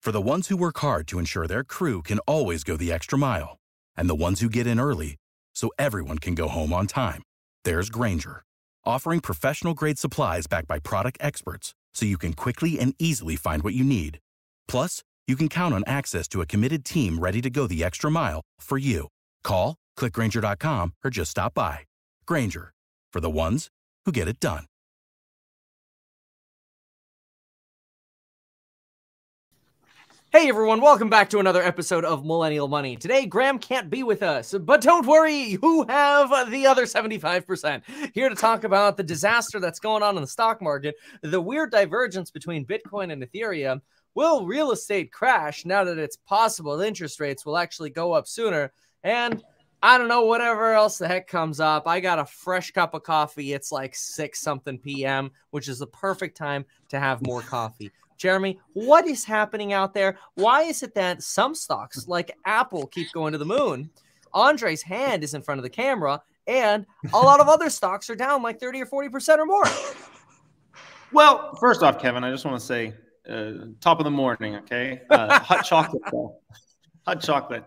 For the ones who work hard to ensure their crew can always go the extra mile, and the ones who get in early so everyone can go home on time, there's Grainger, offering professional-grade supplies backed by product experts so you can quickly and easily find what you need. Plus, you can count on access to a committed team ready to go the extra mile for you. Call, click Grainger.com, or just stop by. Grainger, for the ones who get it done. Hey everyone, welcome back to another episode of Millennial Money. Today, Graham can't be with us, but don't worry, who have the other 75%. Here to talk about the disaster that's going on in the stock market, the weird divergence between Bitcoin and Ethereum. Will real estate crash now that it's possible interest rates will actually go up sooner? And I don't know, whatever else the heck comes up. I got a fresh cup of coffee. It's like 6-something p.m., which is the perfect time to have more coffee. Jeremy, what is happening out there? Why is it that some stocks like Apple keep going to the moon? Andre's hand is in front of the camera, and a lot of other stocks are down like 30 or 40% or more. Well, first off, Kevin, I just want to say top of the morning, okay? Hot chocolate, though. Hot chocolate.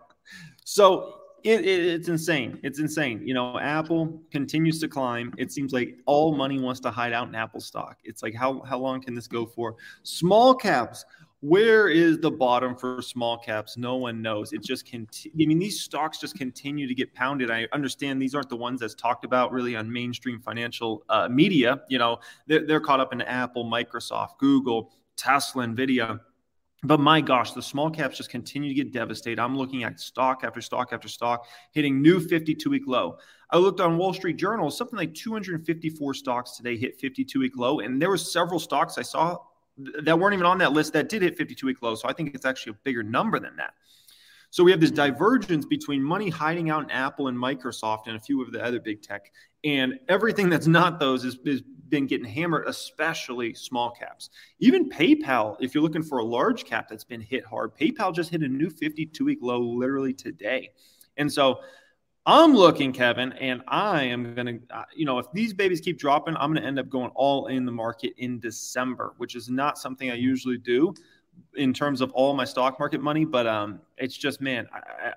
So it's insane. It's insane. You know, Apple continues to climb. It seems like all money wants to hide out in Apple stock. It's like, how long can this go for? Small caps. Where is the bottom for small caps? No one knows. It just these stocks just continue to get pounded. I understand these aren't the ones that's talked about really on mainstream financial media. You know, they're caught up in Apple, Microsoft, Google, Tesla, Nvidia. But my gosh, the small caps just continue to get devastated. I'm looking at stock after stock after stock hitting new 52-week low. I looked on Wall Street Journal, something like 254 stocks today hit 52-week low. And there were several stocks I saw that weren't even on that list that did hit 52-week low. So I think it's actually a bigger number than that. So we have this divergence between money hiding out in Apple and Microsoft and a few of the other big tech. And everything that's not those has been getting hammered, especially small caps. Even PayPal, if you're looking for a large cap that's been hit hard, PayPal just hit a new 52-week low literally today. And so I'm looking, Kevin, and I am going to, if these babies keep dropping, I'm going to end up going all in the market in December, which is not something I usually do in terms of all my stock market money. But it's just, man,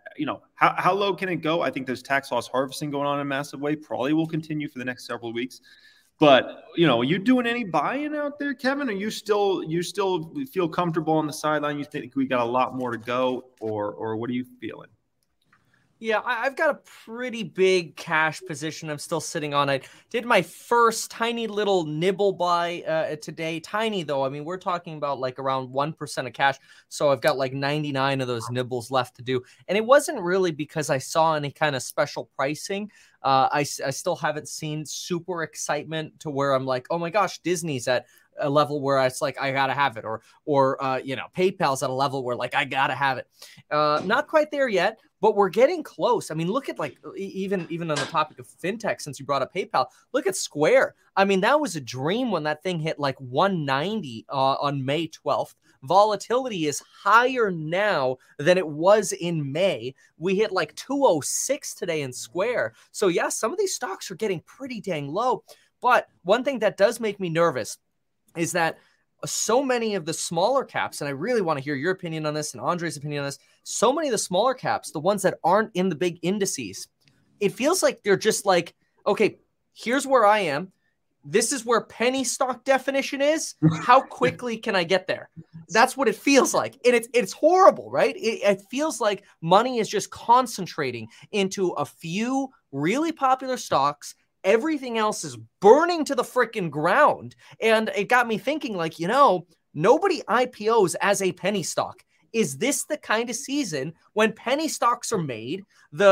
how low can it go? I think there's tax loss harvesting going on in a massive way. Probably will continue for the next several weeks. But, are you doing any buying out there, Kevin? Or you still feel comfortable on the sideline? You think we got a lot more to go, or what are you feeling? Yeah, I've got a pretty big cash position I'm still sitting on. I did my first tiny little nibble buy today. Tiny, though. I mean, we're talking about like around 1% of cash. So I've got like 99 of those nibbles left to do. And it wasn't really because I saw any kind of special pricing. I still haven't seen super excitement to where I'm like, oh my gosh, Disney's at a level where it's like, I gotta have it, or PayPal's at a level where like, I gotta have it. Not quite there yet, but we're getting close. I mean, look at like, even on the topic of fintech, since you brought up PayPal, look at Square. I mean, that was a dream when that thing hit like 190 on May 12th. Volatility is higher now than it was in May. We hit like 206 today in Square. So yeah, some of these stocks are getting pretty dang low. But one thing that does make me nervous is that so many of the smaller caps, and I really want to hear your opinion on this and Andre's opinion on this, so many of the smaller caps, the ones that aren't in the big indices, it feels like they're just like, okay, here's where I am. This is where penny stock definition is. How quickly can I get there? That's what it feels like. And it's horrible, right? It feels like money is just concentrating into a few really popular stocks. Everything else is burning to the freaking ground. And it got me thinking, like, nobody IPOs as a penny stock. Is this the kind of season when penny stocks are made?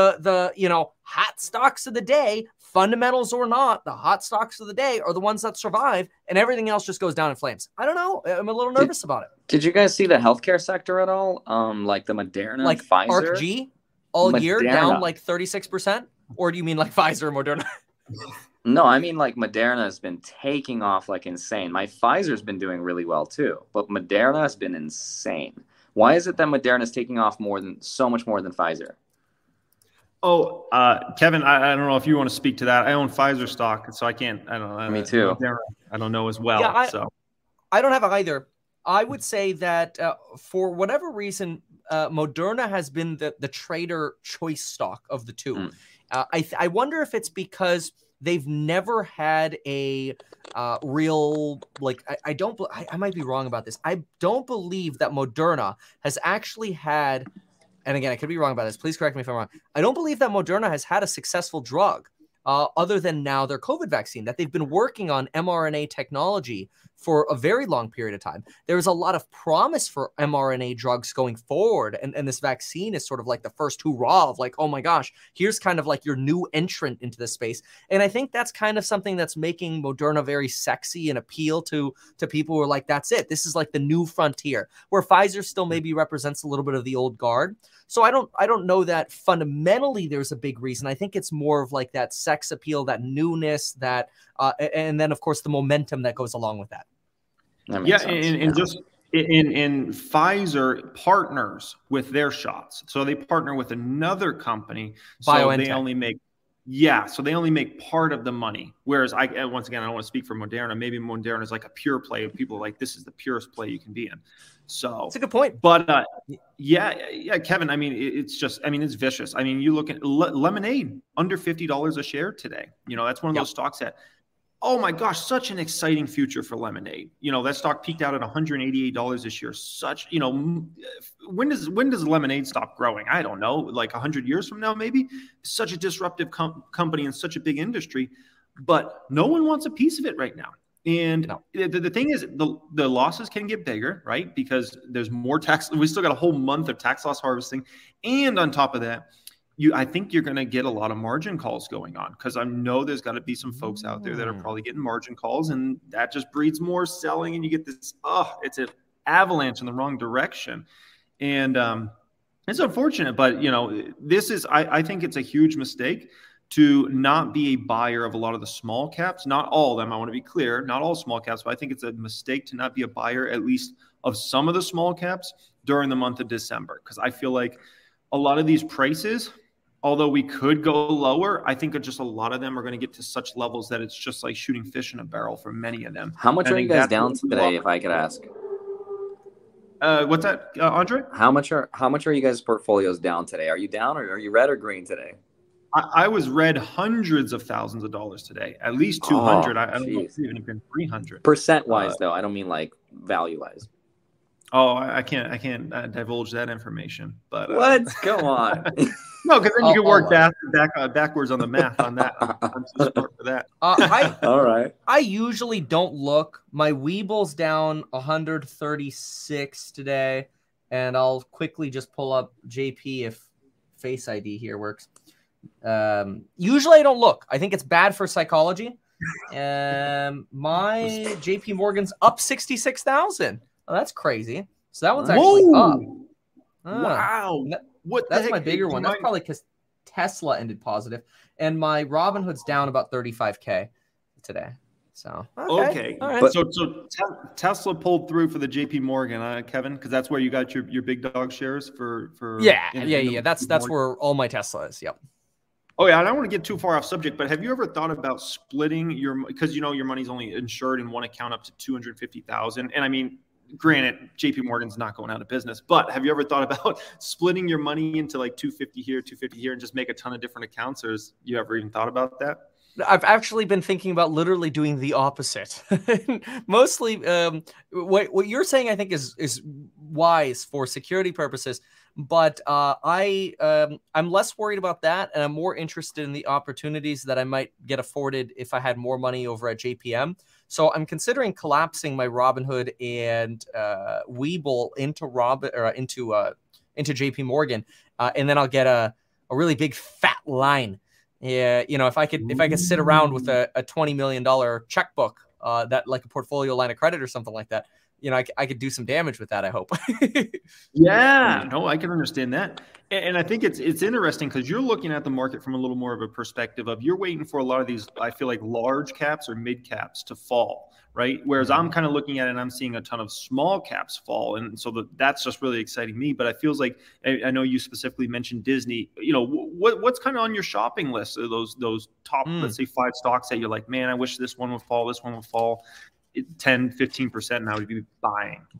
The hot stocks of the day, fundamentals or not, the hot stocks of the day are the ones that survive, and everything else just goes down in flames. I don't know. I'm a little nervous about it. Did you guys see the healthcare sector at all? Like the Moderna, like Pfizer? ARC-G all year down like 36%? Or do you mean like Pfizer and Moderna? No, I mean like Moderna has been taking off like insane. My Pfizer's been doing really well too, but Moderna has been insane. Why is it that Moderna is taking off so much more than Pfizer? Oh, Kevin, I don't know if you want to speak to that. I own Pfizer stock, so I can't. I don't know. Me too. Moderna, I don't know as well. Yeah, I don't have it either. I would say that for whatever reason, Moderna has been the trader choice stock of the two. I wonder if it's because they've never had a real, like, I might be wrong about this. I don't believe that Moderna has actually had, and again, I could be wrong about this. Please correct me if I'm wrong. I don't believe that Moderna has had a successful drug other than now their COVID vaccine, that they've been working on mRNA technology for a very long period of time. There's a lot of promise for mRNA drugs going forward. And this vaccine is sort of like the first hurrah of like, oh my gosh, here's kind of like your new entrant into this space. And I think that's kind of something that's making Moderna very sexy and appeal to people who are like, that's it. This is like the new frontier, where Pfizer still maybe represents a little bit of the old guard. So I don't know that fundamentally there's a big reason. I think it's more of like that sex appeal, that newness, that and then of course the momentum that goes along with that. Yeah, and just in Pfizer partners with their shots, so they partner with another company, so BioNTech. they only make so they only make part of the money. Whereas once again, I don't want to speak for Moderna. Maybe Moderna is like a pure play. People are like, this is the purest play you can be in. So it's a good point. But yeah, Kevin. I mean, it's vicious. I mean, you look at Lemonade under $50 a share today. That's one of those stocks that, oh my gosh, such an exciting future for Lemonade. That stock peaked out at $188 this year. Such, when does Lemonade stop growing? I don't know, like 100 years from now, maybe. Such a disruptive company in such a big industry, but no one wants a piece of it right now. And the thing is, the losses can get bigger, right? Because there's more tax. We still got a whole month of tax loss harvesting. And on top of that, I think you're going to get a lot of margin calls going on, because I know there's got to be some folks out there that are probably getting margin calls, and that just breeds more selling, and you get this, it's an avalanche in the wrong direction. And it's unfortunate, but this is, I think it's a huge mistake to not be a buyer of a lot of the small caps. Not all of them, I want to be clear, not all small caps, but I think it's a mistake to not be a buyer, at least of some of the small caps during the month of December. Because I feel like a lot of these prices, although we could go lower, I think just a lot of them are going to get to such levels that it's just like shooting fish in a barrel for many of them. How much are you guys down today, if I could ask? What's that, Andre? How much are you guys' portfolios down today? Are you down, or are you red or green today? I was red hundreds of thousands of dollars today, at least 200. I don't know if it's even been 300. Percent wise, though, I don't mean like value wise. Oh, I can't divulge that information. But what? Come on. No, because then you can work backwards on the math on that. I'm too smart for that. All right. I usually don't look. My Weeble's down 136 today, and I'll quickly just pull up JP if Face ID here works. Usually I don't look. I think it's bad for psychology. My JP Morgan's up 66,000. Oh, that's crazy. So that one's actually up. Wow. That's my bigger one. That's probably because Tesla ended positive. And my Robinhood's down about 35K today. So, okay. All right. So Tesla pulled through for the JP Morgan, Kevin, because that's where you got your big dog shares for. Yeah. That's where all my Tesla is. Yep. Oh yeah, I don't want to get too far off subject, but have you ever thought about splitting because your money's only insured in one account up to $250,000, and I mean, granted, JP Morgan's not going out of business, but have you ever thought about splitting your money into like 250 here, 250 here, and just make a ton of different accounts? Or has you ever even thought about that? I've actually been thinking about literally doing the opposite. Mostly, what you're saying, I think, is wise for security purposes. But I'm less worried about that, and I'm more interested in the opportunities that I might get afforded if I had more money over at JPM. So I'm considering collapsing my Robinhood and Webull into JP Morgan, and then I'll get a really big fat line. Yeah, if I could sit around with a $20 million checkbook, that like a portfolio line of credit or something like that, I could do some damage with that, I hope. Yeah, no, I can understand that. And I think it's interesting because you're looking at the market from a little more of a perspective of you're waiting for a lot of these, I feel like, large caps or mid caps to fall, right? Whereas I'm kind of looking at it and I'm seeing a ton of small caps fall. And so that's just really exciting me. But I feels like, I know you specifically mentioned Disney, what's kind of on your shopping list of those top, let's say 5 stocks that you're like, man, I wish this one would fall, 10, 15% and I would be buying.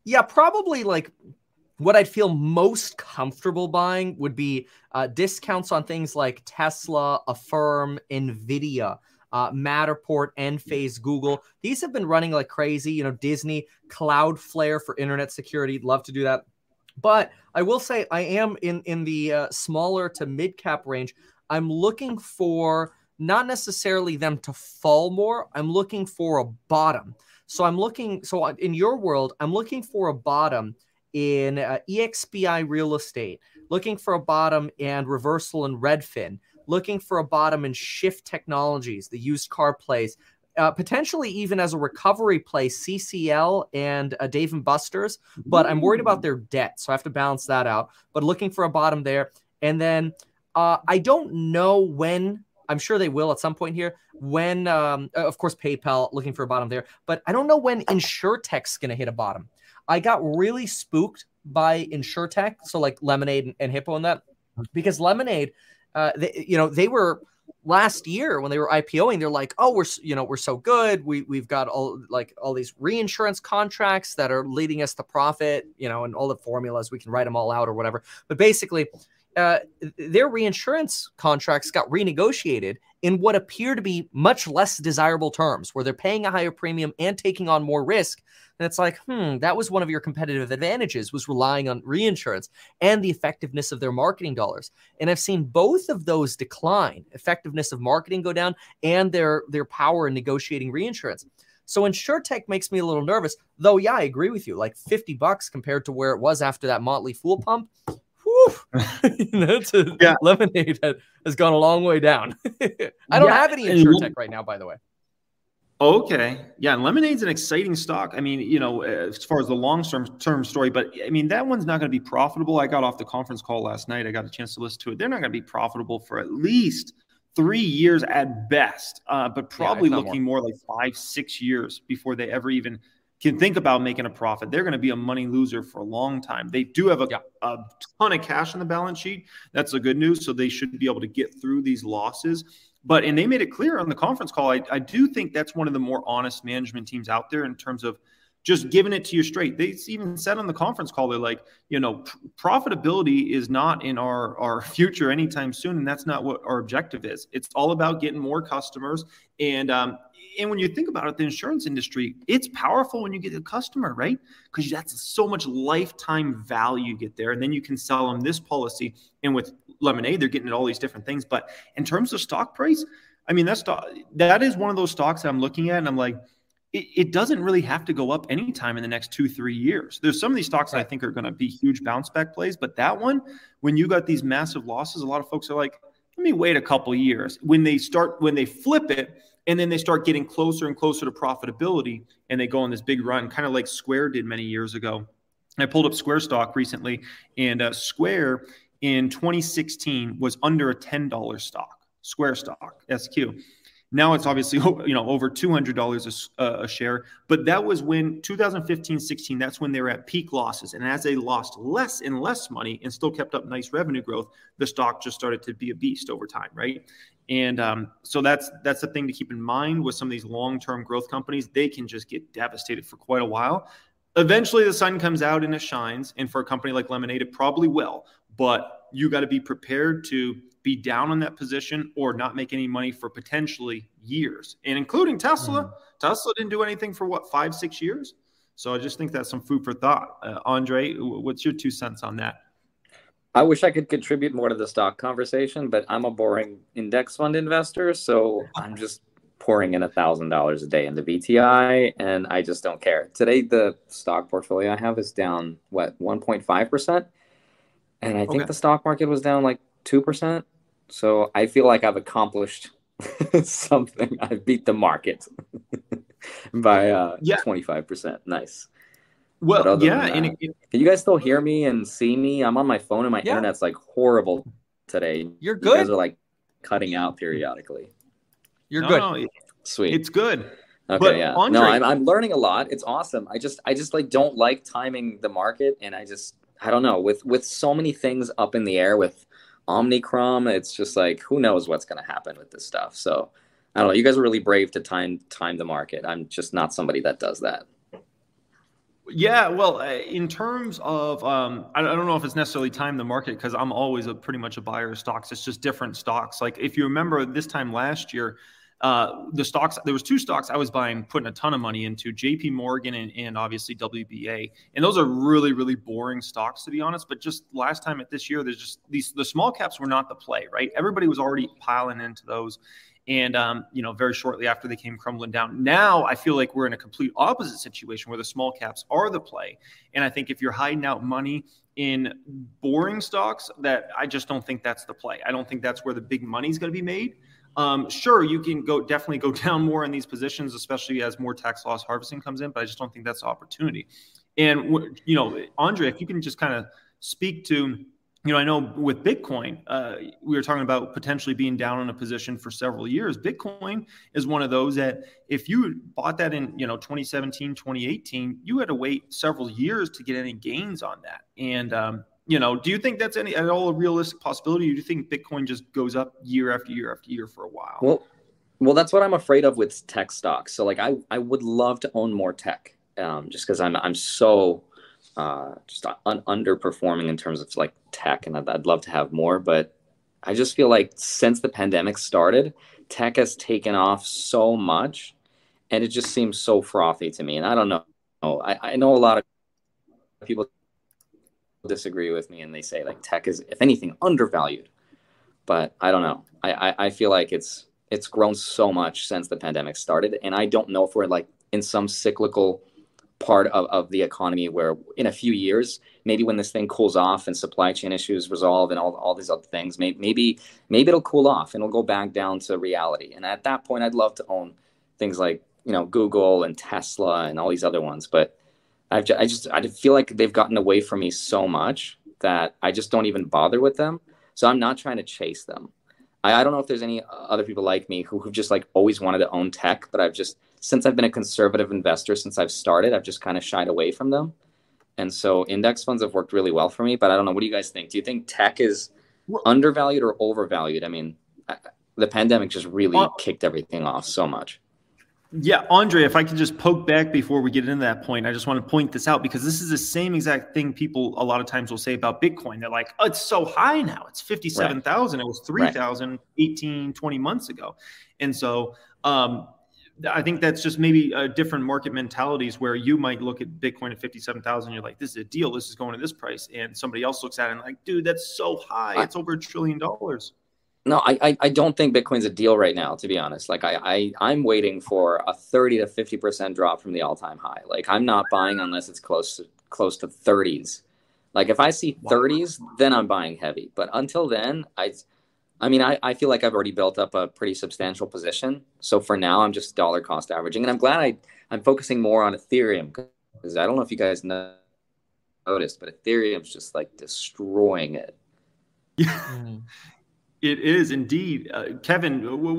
Yeah, probably like what I'd feel most comfortable buying would be discounts on things like Tesla, Affirm, Nvidia, Matterport, Enphase, Google. These have been running like crazy. You know, Disney, Cloudflare for internet security. Love to do that. But I will say I am in the smaller to mid cap range. I'm looking for not necessarily them to fall more. I'm looking for a bottom. So in your world, I'm looking for a bottom in EXPI real estate, looking for a bottom and reversal in Redfin, looking for a bottom in Shift Technologies, the used car plays, potentially even as a recovery play, CCL and Dave & Buster's, but I'm worried about their debt, so I have to balance that out. But looking for a bottom there. And then I don't know when, I'm sure they will at some point here, when, of course, PayPal, looking for a bottom there, but I don't know when InsurTech's going to hit a bottom. I got really spooked by InsurTech, so like Lemonade and Hippo and that, because Lemonade, they were last year when they were IPOing, they're like, oh, we're so good. We've got all these reinsurance contracts that are leading us to profit, and all the formulas, we can write them all out or whatever. But basically, their reinsurance contracts got renegotiated in what appear to be much less desirable terms, where they're paying a higher premium and taking on more risk. And it's like, that was one of your competitive advantages, was relying on reinsurance and the effectiveness of their marketing dollars. And I've seen both of those decline, effectiveness of marketing go down and their power in negotiating reinsurance. So InsurTech makes me a little nervous, though. Yeah, I agree with you. Like $50 compared to where it was after that Motley Fool pump. Lemonade has gone a long way down. I don't have any InsurTech right now, by the way. Okay. Yeah. And Lemonade's an exciting stock. I mean, as far as the long-term story, but I mean, that one's not going to be profitable. I got off the conference call last night. I got a chance to listen to it. They're not going to be profitable for at least 3 years at best, but probably looking more like 5-6 years before they ever even can think about making a profit. They're going to be a money loser for a long time. They do have a ton of cash on the balance sheet. That's the good news. So they should be able to get through these losses. And they made it clear on the conference call, I do think that's one of the more honest management teams out there in terms of just giving it to you straight. They even said on the conference call, they're like, profitability is not in our future anytime soon. And that's not what our objective is. It's all about getting more customers. And when you think about it, the insurance industry, it's powerful when you get a customer, right? Because that's so much lifetime value you get there. And then you can sell them this policy. And with Lemonade, they're getting all these different things. But in terms of stock price, I mean, that is one of those stocks that I'm looking at and I'm like, it doesn't really have to go up anytime in the next 2-3 years. There's some of these stocks that I think are going to be huge bounce back plays. But that one, when you got these massive losses, a lot of folks are like, let me wait a couple of years. When they flip it, and then they start getting closer and closer to profitability, and they go on this big run, kind of like Square did many years ago. I pulled up Square stock recently, and Square in 2016 was under a $10 stock, Square stock, SQ. Now it's obviously over $200 a share, but that was when 2015-16, that's when they were at peak losses. And as they lost less and less money and still kept up nice revenue growth, the stock just started to be a beast over time, right? And so that's the thing to keep in mind with some of these long-term growth companies. They can just get devastated for quite a while. Eventually the sun comes out and it shines. And for a company like Lemonade, it probably will. But you got to be prepared to be down on that position or not make any money for potentially years. And including Tesla. Mm-hmm. Tesla didn't do anything for 5-6 years. So I just think that's some food for thought. Andre, what's your 2 cents on that? I wish I could contribute more to the stock conversation, but I'm a boring index fund investor, so I'm just pouring in $1,000 a day into VTI, and I just don't care. Today, the stock portfolio I have is down, 1.5%? And I think the stock market was down like 2%. So I feel like I've accomplished something. I beat the market by 25%. Nice. Well, yeah. Can you guys still hear me and see me? I'm on my phone and my internet's like horrible today. You're good. You guys are like cutting out periodically. You're good. No, Sweet. It's good. Okay, but yeah. Andre, no, I'm learning a lot. It's awesome. I just like don't like timing the market, and I don't know, with so many things up in the air with Omicron, it's just like who knows what's going to happen with this stuff. So I don't know. You guys are really brave to time the market. I'm just not somebody that does that. Yeah, well, in terms of, I don't know if it's necessarily time the market because I'm always pretty much a buyer of stocks. It's just different stocks. Like if you remember this time last year, the stocks, there was two stocks I was buying, putting a ton of money into, JP Morgan and obviously WBA. And those are really, really boring stocks, to be honest. But just last time at this year, there's just the small caps were not the play, right? Everybody was already piling into those. And, very shortly after they came crumbling down. Now I feel like we're in a complete opposite situation where the small caps are the play. And I think if you're hiding out money in boring stocks, that I just don't think that's the play. I don't think that's where the big money is going to be made. Sure, you can definitely go down more in these positions, especially as more tax loss harvesting comes in, but I just don't think that's the opportunity. And, Andre, if you can just kind of speak to, I know with Bitcoin, we were talking about potentially being down in a position for several years. Bitcoin is one of those that if you bought that in, 2017, 2018, you had to wait several years to get any gains on that. And, do you think that's at all a realistic possibility? Or do you think Bitcoin just goes up year after year after year for a while? Well, that's what I'm afraid of with tech stocks. So like I would love to own more tech, just because I'm so just underperforming in terms of like tech, and I'd love to have more, but I just feel like since the pandemic started, tech has taken off so much, and it just seems so frothy to me. And I don't know. I know a lot of people disagree with me, and they say like tech is, if anything, undervalued. But I don't know. I feel like it's grown so much since the pandemic started, and I don't know if we're like in some cyclical part of the economy where in a few years, maybe when this thing cools off and supply chain issues resolve and all these other things, maybe it'll cool off and it'll go back down to reality. And at that point, I'd love to own things like, Google and Tesla and all these other ones. But I feel like they've gotten away from me so much that I just don't even bother with them. So I'm not trying to chase them. I don't know if there's any other people like me who've just like always wanted to own tech, but since I've been a conservative investor, since I've started, I've just kind of shied away from them. And so index funds have worked really well for me, but I don't know. What do you guys think? Do you think tech is undervalued or overvalued? I mean, the pandemic just really kicked everything off so much. Yeah, Andre, if I could just poke back before we get into that point, I just want to point this out because this is the same exact thing people a lot of times will say about Bitcoin. They're like, oh, it's so high now. It's 57,000. It was 3,000 18, 20 months ago. And so I think that's just maybe different market mentalities where you might look at Bitcoin at 57,000. You're like, this is a deal. This is going to this price. And somebody else looks at it and like, dude, that's so high. It's over $1 trillion. No, I don't think Bitcoin's a deal right now, to be honest. Like I'm waiting for a 30 to 50% drop from the all-time high. Like I'm not buying unless it's close to 30s. Like if I see 30s, then I'm buying heavy. But until then, I feel like I've already built up a pretty substantial position. So for now, I'm just dollar cost averaging. And I'm glad I'm focusing more on Ethereum, because I don't know if you guys noticed, but Ethereum's just like destroying it. Yeah. It is indeed. Kevin,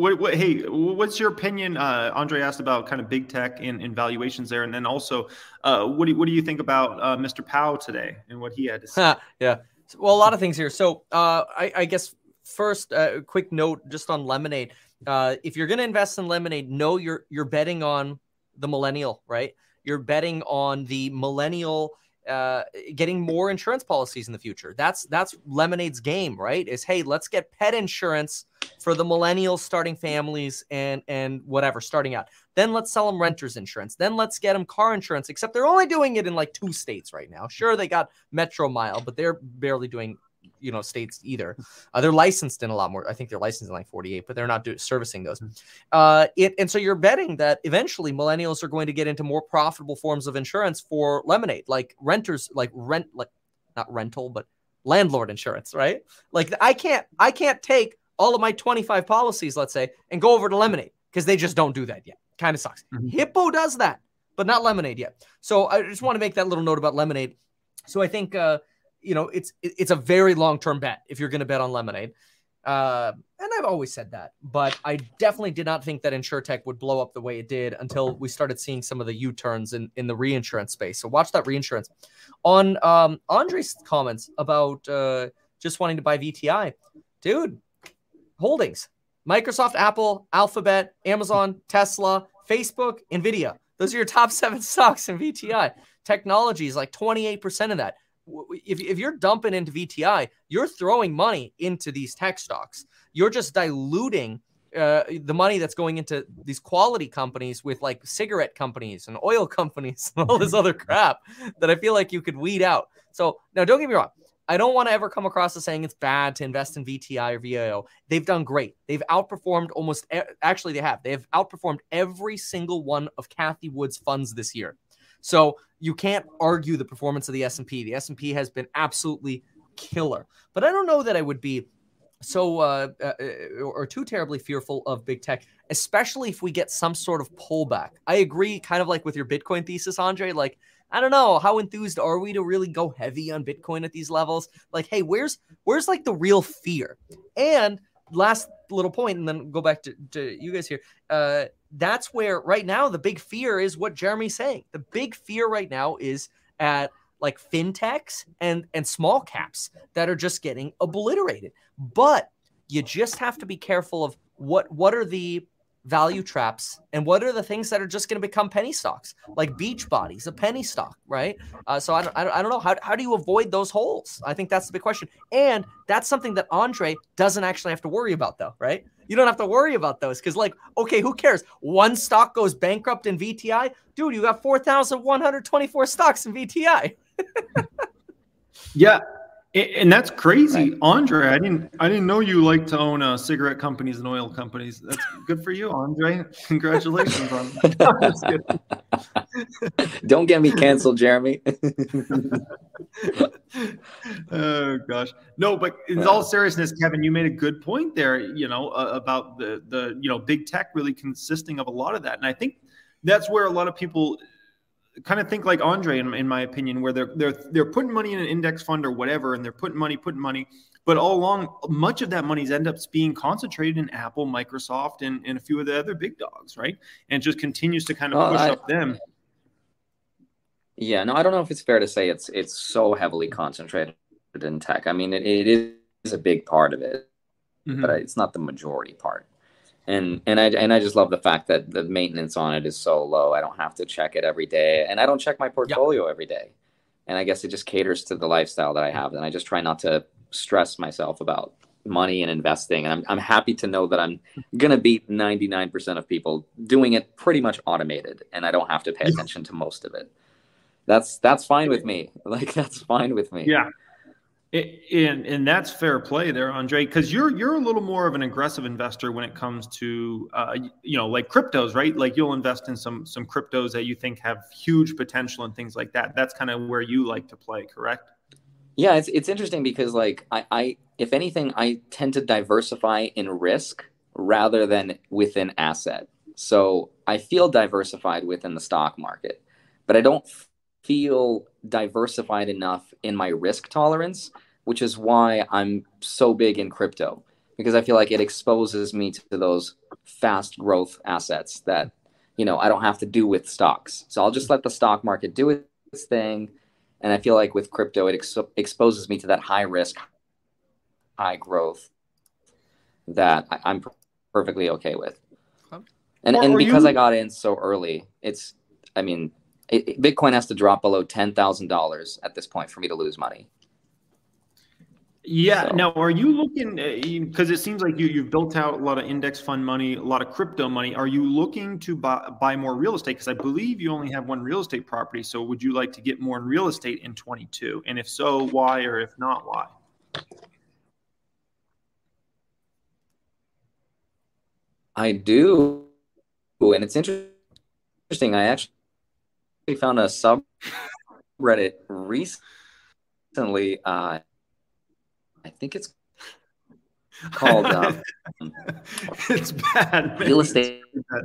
what's your opinion? Andre asked about kind of big tech and valuations there. And then also, what do you think about Mr. Powell today and what he had to say? Yeah. Well, a lot of things here. So I guess first, quick note just on Lemonade. If you're going to invest in Lemonade, know you're betting on the millennial, right? You're betting on the millennial getting more insurance policies in the future. That's Lemonade's game, right? Is, hey, let's get pet insurance for the millennials starting families and whatever, starting out. Then let's sell them renters insurance. Then let's get them car insurance, except they're only doing it in like 2 states right now. Sure, they got Metro Mile, but they're barely doing states either. They're licensed in a lot more. I think they're licensed in like 48, but they're not servicing those. And so you're betting that eventually millennials are going to get into more profitable forms of insurance for Lemonade, like renters, like not rental, but landlord insurance, right? Like I can't take all of my 25 policies, let's say, and go over to Lemonade because they just don't do that yet. Kind of sucks. Mm-hmm. Hippo does that, but not Lemonade yet. So I just want to make that little note about Lemonade. So I think, it's a very long-term bet if you're going to bet on Lemonade. And I've always said that, but I definitely did not think that InsurTech would blow up the way it did until we started seeing some of the U-turns in the reinsurance space. So watch that reinsurance. On Andre's comments about just wanting to buy VTI, dude, holdings, Microsoft, Apple, Alphabet, Amazon, Tesla, Facebook, NVIDIA. Those are your top 7 stocks in VTI. technology is like 28% of that. If you're dumping into VTI, you're throwing money into these tech stocks. You're just diluting the money that's going into these quality companies with like cigarette companies and oil companies and all this other crap that I feel like you could weed out. So now don't get me wrong. I don't want to ever come across as saying it's bad to invest in VTI or VIO. They've done great. They've outperformed they have outperformed every single one of Cathie Wood's funds this year. So you can't argue the performance of the S&P. The S&P has been absolutely killer. But I don't know that I would be so or too terribly fearful of big tech, especially if we get some sort of pullback. I agree kind of like with your Bitcoin thesis, Andre. Like, I don't know, how enthused are we to really go heavy on Bitcoin at these levels? Like, hey, where's like the real fear? And last little point, and then go back to you guys here. That's where right now the big fear is what Jeremy's saying. The big fear right now is at like fintechs and small caps that are just getting obliterated. But you just have to be careful of what are the value traps and what are the things that are just going to become penny stocks, like Beachbody's a penny stock, right? So I don't know. How do you avoid those holes? I think that's the big question. And that's something that Andre doesn't actually have to worry about though, right? You don't have to worry about those because, like, okay, who cares? One stock goes bankrupt in VTI. Dude, you got 4,124 stocks in VTI. Yeah. And that's crazy, right. Andre. I didn't know you like to own cigarette companies and oil companies. That's good for you, Andre. Congratulations on that. Don't get me canceled, Jeremy. Oh gosh, no. But in all seriousness, Kevin, you made a good point there. About the big tech really consisting of a lot of that, and I think that's where a lot of people kind of think like Andre, in my opinion, where they're putting money in an index fund or whatever, and they're putting money, but all along, much of that money ends up being concentrated in Apple, Microsoft, and a few of the other big dogs, right? And it just continues to kind of push up them. Yeah, no, I don't know if it's fair to say it's so heavily concentrated in tech. I mean, it is a big part of it, but it's not the majority part. And I just love the fact that the maintenance on it is so low. I don't have to check it every day, and I don't check my portfolio every day. And I guess it just caters to the lifestyle that I have. And I just try not to stress myself about money and investing. And I'm happy to know that I'm going to beat 99% of people doing it pretty much automated, and I don't have to pay attention to most of it. That's fine with me. Like, that's fine with me. Yeah. And that's fair play there, Andre, because you're a little more of an aggressive investor when it comes to like cryptos, right? Like, you'll invest in some cryptos that you think have huge potential and things like that. That's kind of where you like to play, correct? Yeah, it's interesting because, like, I if anything, I tend to diversify in risk rather than within asset. So I feel diversified within the stock market, but I don't feel diversified enough in my risk tolerance, which is why I'm so big in crypto, because I feel like it exposes me to those fast growth assets that, I don't have to do with stocks. So I'll just let the stock market do its thing. And I feel like with crypto, it exposes me to that high risk, high growth that I'm perfectly okay with. And because I got in so early, Bitcoin has to drop below $10,000 at this point for me to lose money. Yeah. So. Now, are you looking, because it seems like you've built out a lot of index fund money, a lot of crypto money. Are you looking to buy more real estate? Because I believe you only have one real estate property. So would you like to get more in real estate in 22? And if so, why? Or if not, why? I do. And it's interesting. I actually found a subreddit recently. I think it's called it's bad, real estate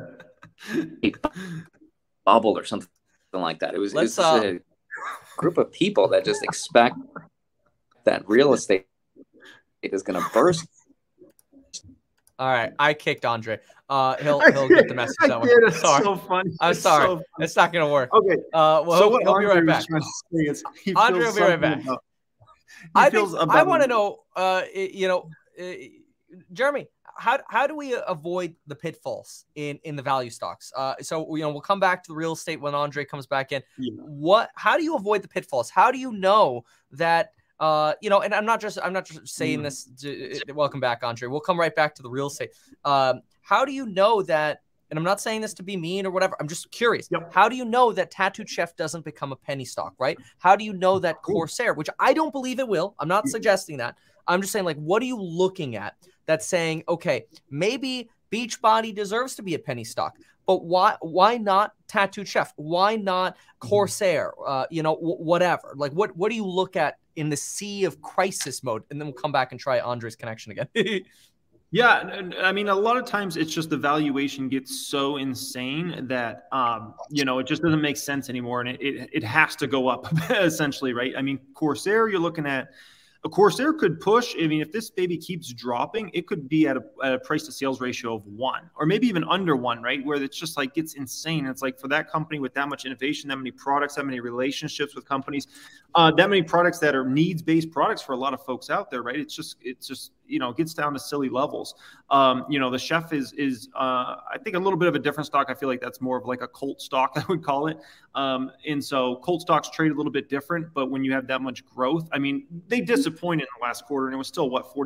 bubble or something like that. It was a group of people that just expect that real estate is going to burst. All right, I kicked Andre. He'll get the message. It's so funny. I'm sorry. So it's not going to work. Okay. Well, he'll be right back. Andre will be right back. I want to know, Jeremy, how do we avoid the pitfalls in the value stocks? So we'll come back to the real estate when Andre comes back in. Yeah. How do you avoid the pitfalls? How do you know that and I'm not just saying this welcome back, Andre. We'll come right back to the real estate. How do you know that, and I'm not saying this to be mean or whatever, I'm just curious. Yep. How do you know that Tattooed Chef doesn't become a penny stock, right? How do you know that Corsair, which I don't believe it will, I'm not suggesting that. I'm just saying, like, what are you looking at that's saying, okay, maybe Beachbody deserves to be a penny stock, but why not Tattooed Chef? Why not Corsair? Whatever. Like, what do you look at in the sea of crisis mode? And then we'll come back and try Andre's connection again. Yeah, I mean, a lot of times it's just the valuation gets so insane that it just doesn't make sense anymore, and it has to go up essentially, right? I mean, Corsair, you're looking at a Corsair could push. I mean, if this baby keeps dropping, it could be at a price to sales ratio of 1 or maybe even under 1, right? Where it's just like gets insane. It's like for that company with that much innovation, that many products, that many relationships with companies, that many products that are needs-based products for a lot of folks out there, right? It's just it gets down to silly levels. The Chef is I think a little bit of a different stock. I feel like that's more of like a cult stock, I would call it. And so cult stocks trade a little bit different, but when you have that much growth, I mean, they disappointed in the last quarter, and it was still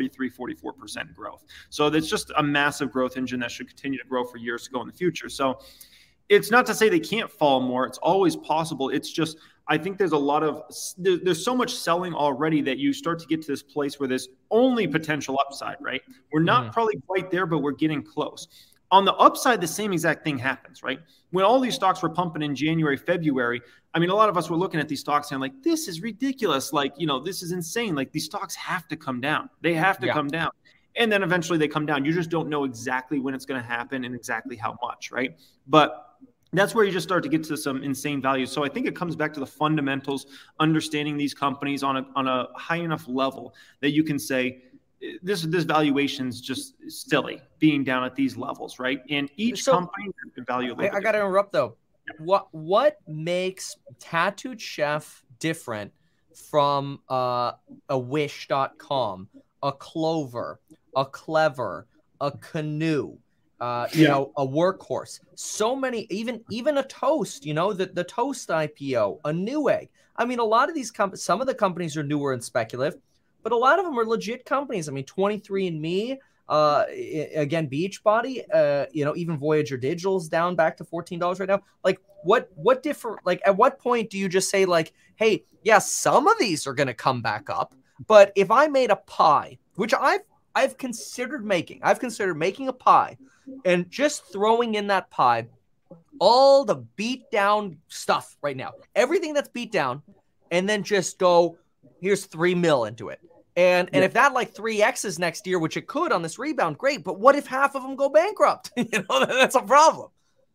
44% growth. So that's just a massive growth engine that should continue to grow for years to go in the future. So it's not to say they can't fall more. It's always possible. It's just, I think there's there's so much selling already that you start to get to this place where there's only potential upside, right? We're not probably quite there, but we're getting close. On the upside, the same exact thing happens, right? When all these stocks were pumping in January, February, I mean, a lot of us were looking at these stocks and like, this is ridiculous. Like, this is insane. Like, these stocks have to come down. They have to come down. And then eventually they come down. You just don't know exactly when it's going to happen and exactly how much, right? But that's where you just start to get to some insane values. So I think it comes back to the fundamentals, understanding these companies on a high enough level that you can say, this valuation's just silly being down at these levels, right? And each company can value a little I got to interrupt though. What makes Tattooed Chef different from a Wish.com, a Clover, a Clever, a Canoe, a Workhorse? So many, even a Toast, the Toast IPO, a Newegg. I mean, a lot of these companies, some of the companies are newer and speculative, but a lot of them are legit companies. I mean, 23andMe, again, Beachbody, even Voyager Digital's down back to $14 right now. Like, what different? Like, at what point do you just say, like, hey, yeah, some of these are going to come back up, but if I made a pie, which I've considered making a pie, and just throwing in that pie all the beat down stuff right now, everything that's beat down, and then just go, here's $3 million into it. And if that like 3X's next year, which it could on this rebound, great. But what if half of them go bankrupt? That's a problem.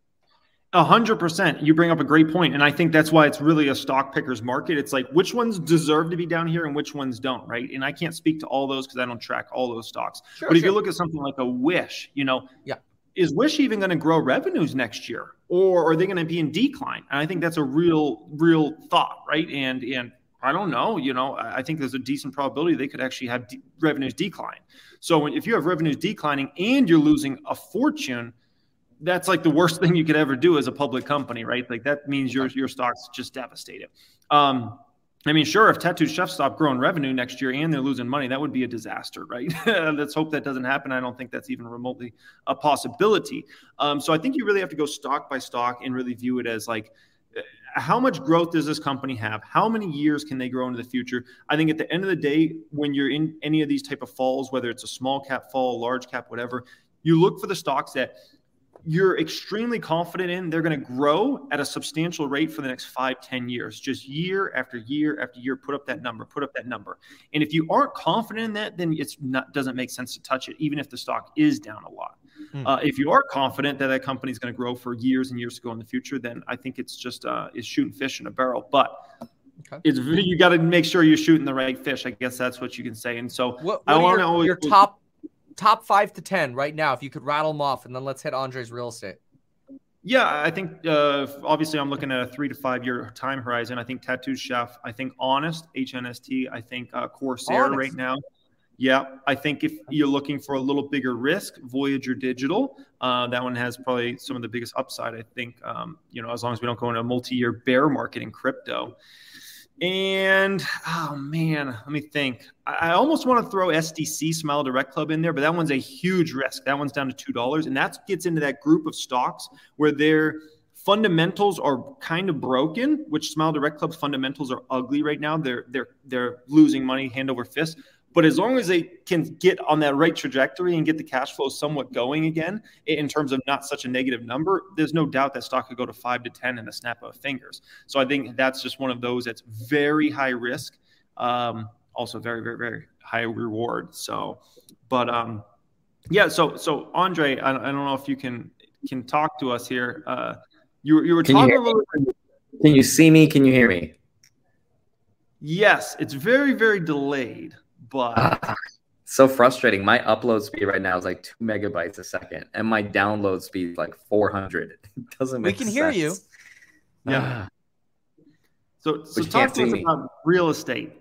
100%. You bring up a great point. And I think that's why it's really a stock picker's market. It's like, which ones deserve to be down here and which ones don't, right? And I can't speak to all those because I don't track all those stocks. But if you look at something like a Wish, is Wish even going to grow revenues next year? Or are they going to be in decline? And I think that's a real thought, right? And I don't know. I think there's a decent probability they could actually have revenues decline. So if you have revenues declining and you're losing a fortune, that's like the worst thing you could ever do as a public company, right? Like that means your stock's just devastated. I mean, sure, if Tattooed Chef stopped growing revenue next year and they're losing money, that would be a disaster, right? Let's hope that doesn't happen. I don't think that's even remotely a possibility. So I think you really have to go stock by stock and really view it as like, how much growth does this company have? How many years can they grow into the future? I think at the end of the day, when you're in any of these type of falls, whether it's a small cap fall, large cap, whatever, you look for the stocks that you're extremely confident in. They're going to grow at a substantial rate for the next 5-10 years, just year after year after year. Put up that number. And if you aren't confident in that, then doesn't make sense to touch it, even if the stock is down a lot. If you are confident that that company is going to grow for years and years to go in the future, then I think it's just is shooting fish in a barrel. But you got to make sure you're shooting the right fish. I guess that's what you can say. And so what are your top 5 to 10 right now, if you could rattle them off, and then let's hit Andre's real estate. Yeah, I think obviously I'm looking at a 3 to 5 year time horizon. I think Tattooed Chef. I think Honest, HNST. I think Corsair right now. Yeah, I think if you're looking for a little bigger risk, Voyager Digital, that one has probably some of the biggest upside, I think, as long as we don't go into a multi-year bear market in crypto. And, oh, man, let me think. I almost want to throw SDC, Smile Direct Club, in there, but that one's a huge risk. That one's down to $2, and that gets into that group of stocks where their fundamentals are kind of broken, which Smile Direct Club's fundamentals are ugly right now. They're losing money hand over fist. But as long as they can get on that right trajectory and get the cash flow somewhat going again, in terms of not such a negative number, there's no doubt that stock could go to 5 to 10 in a snap of fingers. So I think that's just one of those that's very high risk, also very, very, very high reward. So, but yeah. So Andre, I don't know if you can talk to us here. You were talking a little bit. Can you see me? Can you hear me? Yes, it's very, very delayed. But so frustrating. My upload speed right now is like 2 megabytes a second, and my download speed is like 400. It doesn't make sense. We can hear you. Yeah. So talk to us about real estate.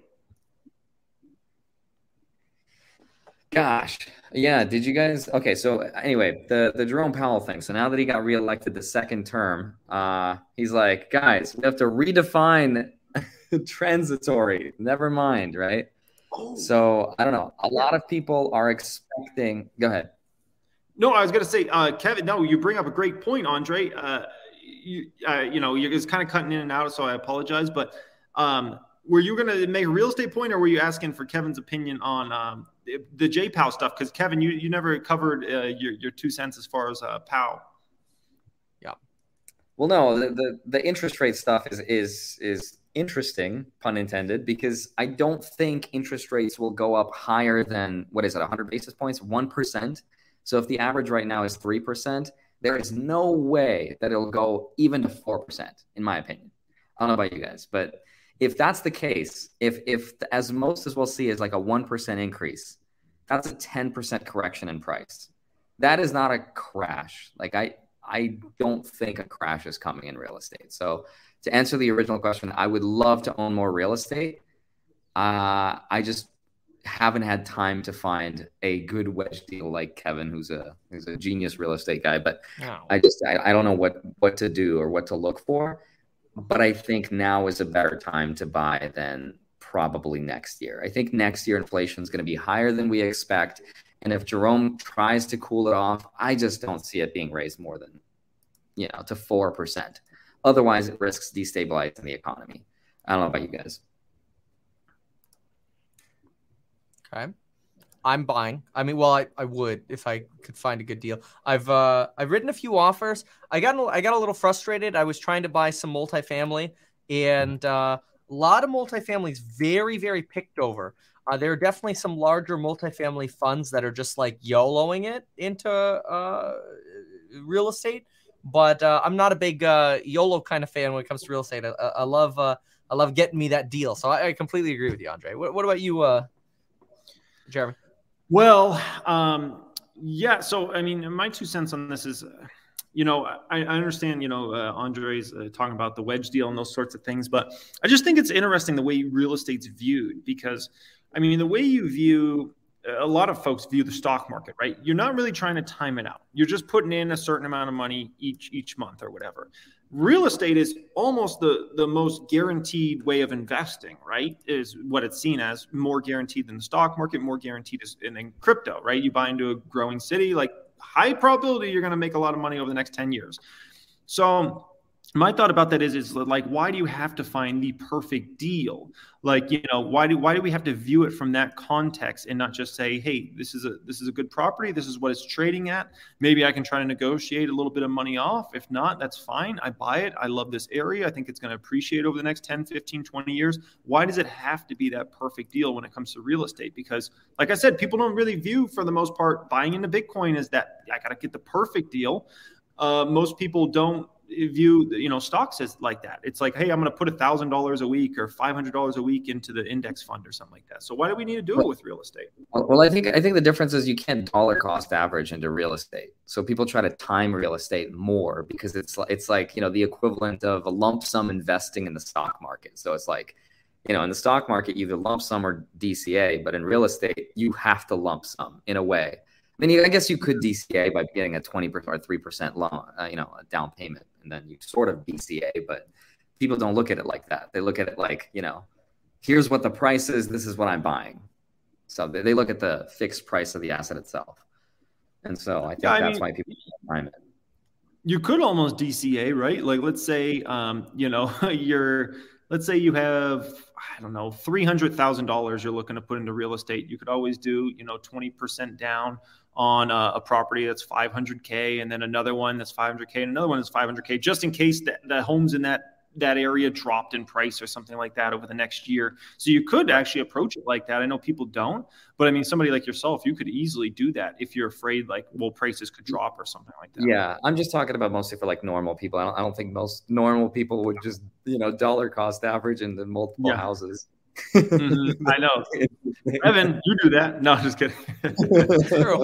Gosh. Yeah. Did you guys? Okay. So anyway, the Jerome Powell thing. So now that he got reelected the second term, he's like, guys, we have to redefine transitory. Never mind. Right. So I don't know. A lot of people are expecting. Go ahead. No, I was going to say, Kevin. No, you bring up a great point, Andre. You're just kind of cutting in and out, so I apologize. But were you going to make a real estate point, or were you asking for Kevin's opinion on the J Powell stuff? Because Kevin, you never covered your 2 cents as far as Powell. Yeah. Well, no, the interest rate stuff is interesting, pun intended, because I don't think interest rates will go up higher than, 100 basis points, 1%. So if the average right now is 3%, there is no way that it'll go even to 4%, in my opinion. I don't know about you guys, but if that's the case, if as most as we'll see is like a 1% increase, that's a 10% correction in price. That is not a crash. Like I don't think a crash is coming in real estate. So to answer the original question, I would love to own more real estate. I just haven't had time to find a good wedge deal like Kevin, who's a genius real estate guy. But I don't know what to do or what to look for. But I think now is a better time to buy than probably next year. I think next year inflation is going to be higher than we expect. And if Jerome tries to cool it off, I just don't see it being raised more than, to 4%. Otherwise, it risks destabilizing the economy. I don't know about you guys. Okay. I'm buying. I mean, well, I would if I could find a good deal. I've written a few offers. I got a little frustrated. I was trying to buy some multifamily, and a lot of multifamilies very, very picked over. There are definitely some larger multifamily funds that are just like YOLOing it into real estate. But I'm not a big YOLO kind of fan when it comes to real estate. I love getting me that deal. So I completely agree with you, Andre. What about you, Jeremy? Well, yeah. So, I mean, my 2 cents on this is, I understand, Andre's talking about the wedge deal and those sorts of things, but I just think it's interesting the way real estate's viewed because, I mean, the way you view a lot of folks view the stock market, right? You're not really trying to time it out. You're just putting in a certain amount of money each month or whatever. Real estate is almost the most guaranteed way of investing, right? Is what it's seen as more guaranteed than the stock market, more guaranteed than crypto, right? You buy into a growing city, like high probability you're going to make a lot of money over the next 10 years. So my thought about that is like, why do you have to find the perfect deal? Like, why do we have to view it from that context and not just say, hey, this is a good property. This is what it's trading at. Maybe I can try to negotiate a little bit of money off. If not, that's fine. I buy it. I love this area. I think it's going to appreciate over the next 10, 15, 20 years. Why does it have to be that perfect deal when it comes to real estate? Because like I said, people don't really view, for the most part, buying into Bitcoin as that I got to get the perfect deal. Most people don't view stocks as like that. It's like, hey, I'm going to put $1,000 a week or $500 a week into the index fund or something like that. So why do we need to do it with real estate? Well, I think the difference is you can't dollar cost average into real estate. So people try to time real estate more because it's like the equivalent of a lump sum investing in the stock market. So it's like in the stock market, you either lump sum or DCA, but in real estate, you have to lump sum in a way. I mean, I guess you could DCA by getting a 20% or 3% loan, a down payment, and then you sort of DCA, but people don't look at it like that. They look at it like, here's what the price is. This is what I'm buying. So they look at the fixed price of the asset itself. And so I think that's why people time it. You could almost DCA, right? Like, let's say, let's say you have, I don't know, $300,000 you're looking to put into real estate. You could always do, 20% down on a property that's $500K, and then another one that's $500K, and another one that's $500K, just in case the homes in that area dropped in price or something like that over the next year. So you could actually approach it like that. I know people don't, but I mean, somebody like yourself, you could easily do that if you're afraid prices could drop or something like that. Yeah, I'm just talking about mostly for like normal people. I don't think most normal people would just, dollar cost average into multiple houses. Mm-hmm. I know. Evan, you do that. No, just kidding. True.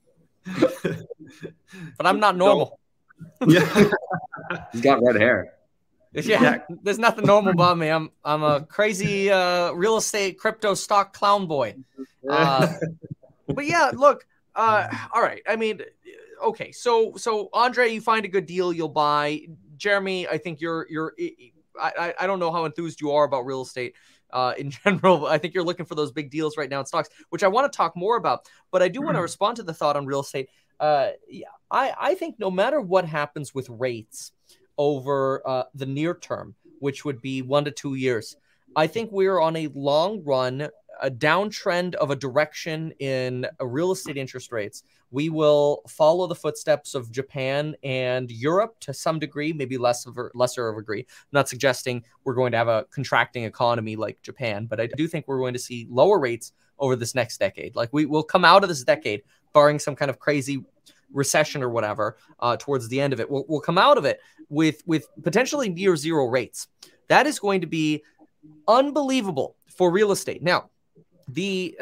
But I'm not normal. Yeah. He's got red hair. Yeah, there's nothing normal about me. I'm a crazy real estate crypto stock clown boy. But yeah, look. All right. I mean, okay. So Andre, you find a good deal, you'll buy. Jeremy, I think I don't know how enthused you are about real estate in general. I think you're looking for those big deals right now in stocks, which I want to talk more about. But I do want to respond to the thought on real estate. I think no matter what happens with rates over the near term, which would be 1 to 2 years, I think we're on a long run, a downtrend of a direction in real estate interest rates. We will follow the footsteps of Japan and Europe to some degree, maybe lesser of a degree. I'm not suggesting we're going to have a contracting economy like Japan, but I do think we're going to see lower rates over this next decade. Like we will come out of this decade, barring some kind of crazy recession or whatever, towards the end of it, we'll come out of it with potentially near zero rates. That is going to be unbelievable for real estate. Now, the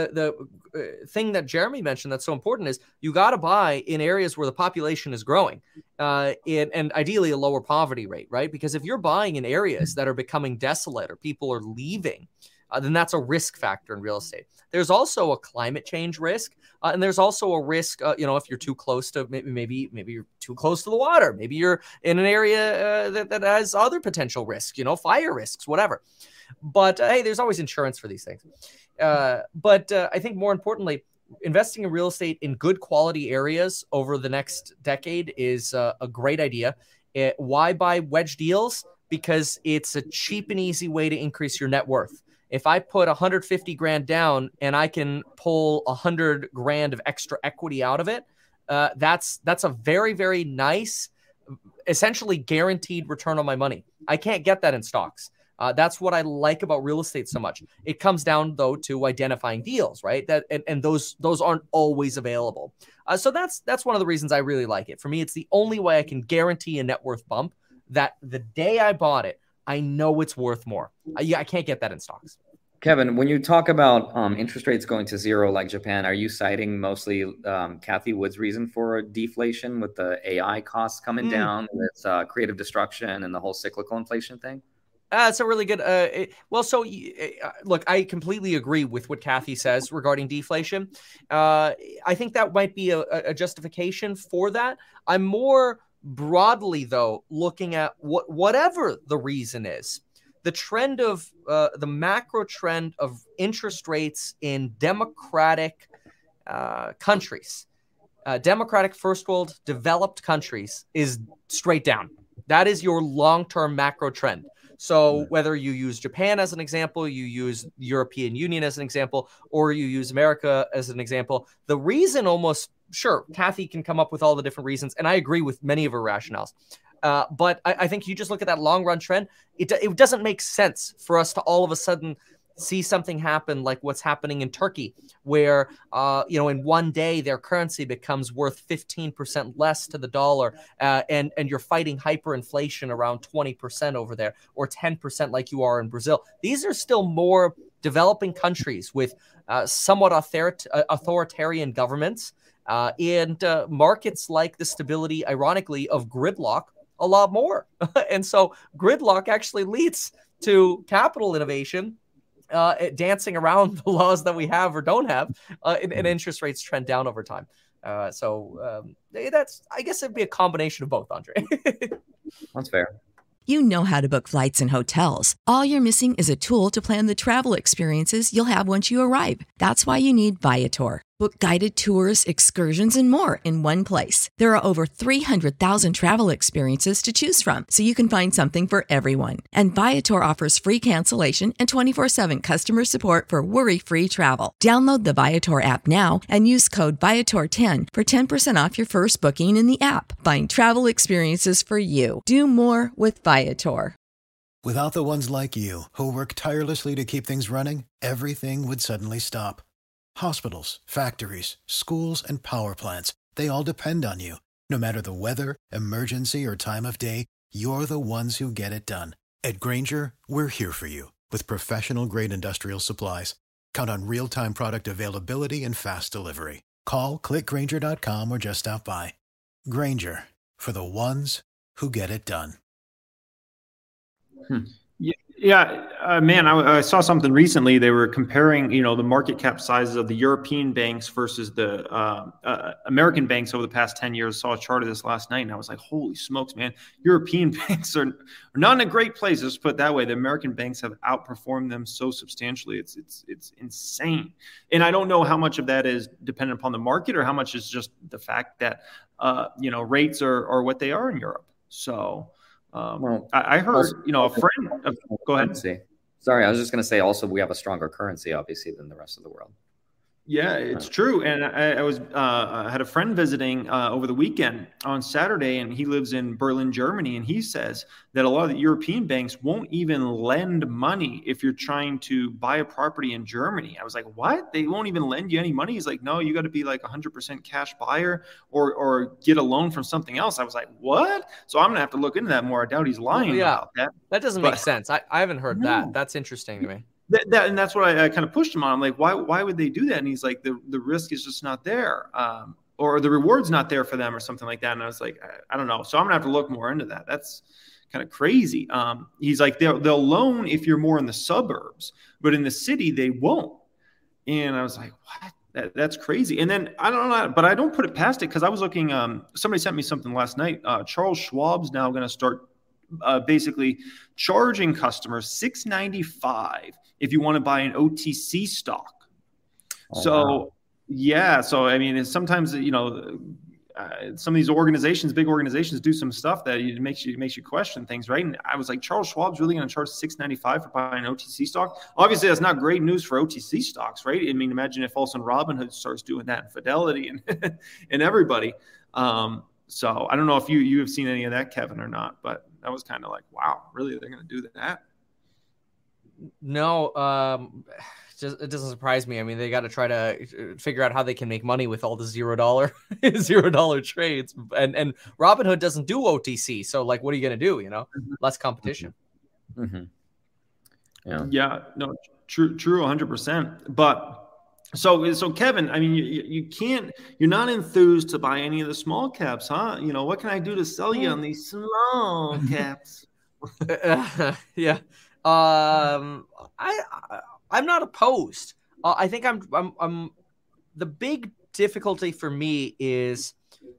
thing that Jeremy mentioned that's so important is you got to buy in areas where the population is growing, and ideally a lower poverty rate, right? Because if you're buying in areas that are becoming desolate or people are leaving, then that's a risk factor in real estate. There's also a climate change risk, and there's also a risk, if you're too close to maybe you're too close to the water, maybe you're in an area that has other potential risks, fire risks, whatever. But hey, there's always insurance for these things. But I think more importantly, investing in real estate in good quality areas over the next decade is a great idea. Why buy wedge deals? Because it's a cheap and easy way to increase your net worth. If I put 150 grand down and I can pull 100 grand of extra equity out of it, that's a very, very nice, essentially guaranteed return on my money. I can't get that in stocks. That's what I like about real estate so much. It comes down though to identifying deals, right? And those aren't always available. So that's one of the reasons I really like it. For me, it's the only way I can guarantee a net worth bump that the day I bought it, I know it's worth more. I can't get that in stocks. Kevin, when you talk about interest rates going to zero like Japan, are you citing mostly Cathie Wood's reason for deflation with the AI costs coming down, with creative destruction and the whole cyclical inflation thing? It's a really good. Look, I completely agree with what Cathie says regarding deflation. I think that might be a justification for that. I'm more broadly, though, looking at whatever the reason is, the trend of the macro trend of interest rates in democratic countries, democratic first world developed countries, is straight down. That is your long-term macro trend. So whether you use Japan as an example, you use the European Union as an example, or you use America as an example, the reason sure, Cathie can come up with all the different reasons, and I agree with many of her rationales. But I think you just look at that long run trend, it doesn't make sense for us to all of a sudden see something happen like what's happening in Turkey, where in one day their currency becomes worth 15% less to the dollar, and you're fighting hyperinflation around 20% over there, or 10% like you are in Brazil. These are still more developing countries with somewhat authoritarian governments, and markets like the stability, ironically, of gridlock a lot more. And so gridlock actually leads to capital innovation, dancing around the laws that we have or don't have, and interest rates trend down over time. That's, I guess it'd be a combination of both, Andre. That's fair. You know how to book flights and hotels. All you're missing is a tool to plan the travel experiences you'll have once you arrive. That's why you need Viator. Book guided tours, excursions, and more in one place. There are over 300,000 travel experiences to choose from, so you can find something for everyone. And Viator offers free cancellation and 24/7 customer support for worry-free travel. Download the Viator app now and use code Viator10 for 10% off your first booking in the app. Find travel experiences for you. Do more with Viator. Without the ones like you, who work tirelessly to keep things running, everything would suddenly stop. Hospitals, factories, schools, and power plants, they all depend on you. No matter the weather, emergency, or time of day, you're the ones who get it done. At Grainger, we're here for you with professional-grade industrial supplies. Count on real-time product availability and fast delivery. Call, click Grainger.com, or just stop by. Grainger, for the ones who get it done. Man, I saw something recently. They were comparing, the market cap sizes of the European banks versus the American banks over the past 10 years. I saw a chart of this last night, and I was like, holy smokes, man. European banks are not in a great place. Let's put it that way. The American banks have outperformed them so substantially. It's insane. And I don't know how much of that is dependent upon the market or how much is just the fact that, rates are what they are in Europe. So I heard, also, a friend. Go ahead. Sorry, I was just going to say also we have a stronger currency, obviously, than the rest of the world. Yeah, it's true. And I had a friend visiting over the weekend on Saturday, and he lives in Berlin, Germany. And he says that a lot of the European banks won't even lend money if you're trying to buy a property in Germany. I was like, what? They won't even lend you any money? He's like, no, you got to be like 100% cash buyer or get a loan from something else. I was like, what? So I'm going to have to look into that more. I doubt he's lying about that. That doesn't make sense. I haven't heard that. That's interesting to me. And that's what I kind of pushed him on. I'm like, why would they do that? And he's like, the risk is just not there, or the reward's not there for them, or something like that. And I was like, I don't know. So I'm gonna have to look more into that. That's kind of crazy. He's like, they'll loan if you're more in the suburbs, but in the city they won't. And I was like, what? That's crazy. And then I don't know, but I don't put it past it because I was looking. Somebody sent me something last night. Charles Schwab's now going to start basically charging customers $6.95 if you want to buy an OTC stock. Wow. Yeah. So, I mean, sometimes, some of these organizations, big organizations, do some stuff that it makes you question things, right? And I was like, Charles Schwab's really going to charge $6.95 for buying an OTC stock? Obviously, that's not great news for OTC stocks, right? I mean, imagine if also Robinhood starts doing that, and Fidelity and and everybody. So I don't know if you have seen any of that, Kevin, or not, but that was kind of like, wow, really? They're going to do that? No, it doesn't surprise me. I mean, they got to try to figure out how they can make money with all the $0 trades. And Robinhood doesn't do OTC. So, like, what are you going to do? Less competition. Mm-hmm. Yeah, no, true, 100%. But so Kevin, I mean, you're not enthused to buy any of the small caps, huh? What can I do to sell you on these small caps? Yeah. I'm not opposed. I think I'm the big difficulty for me is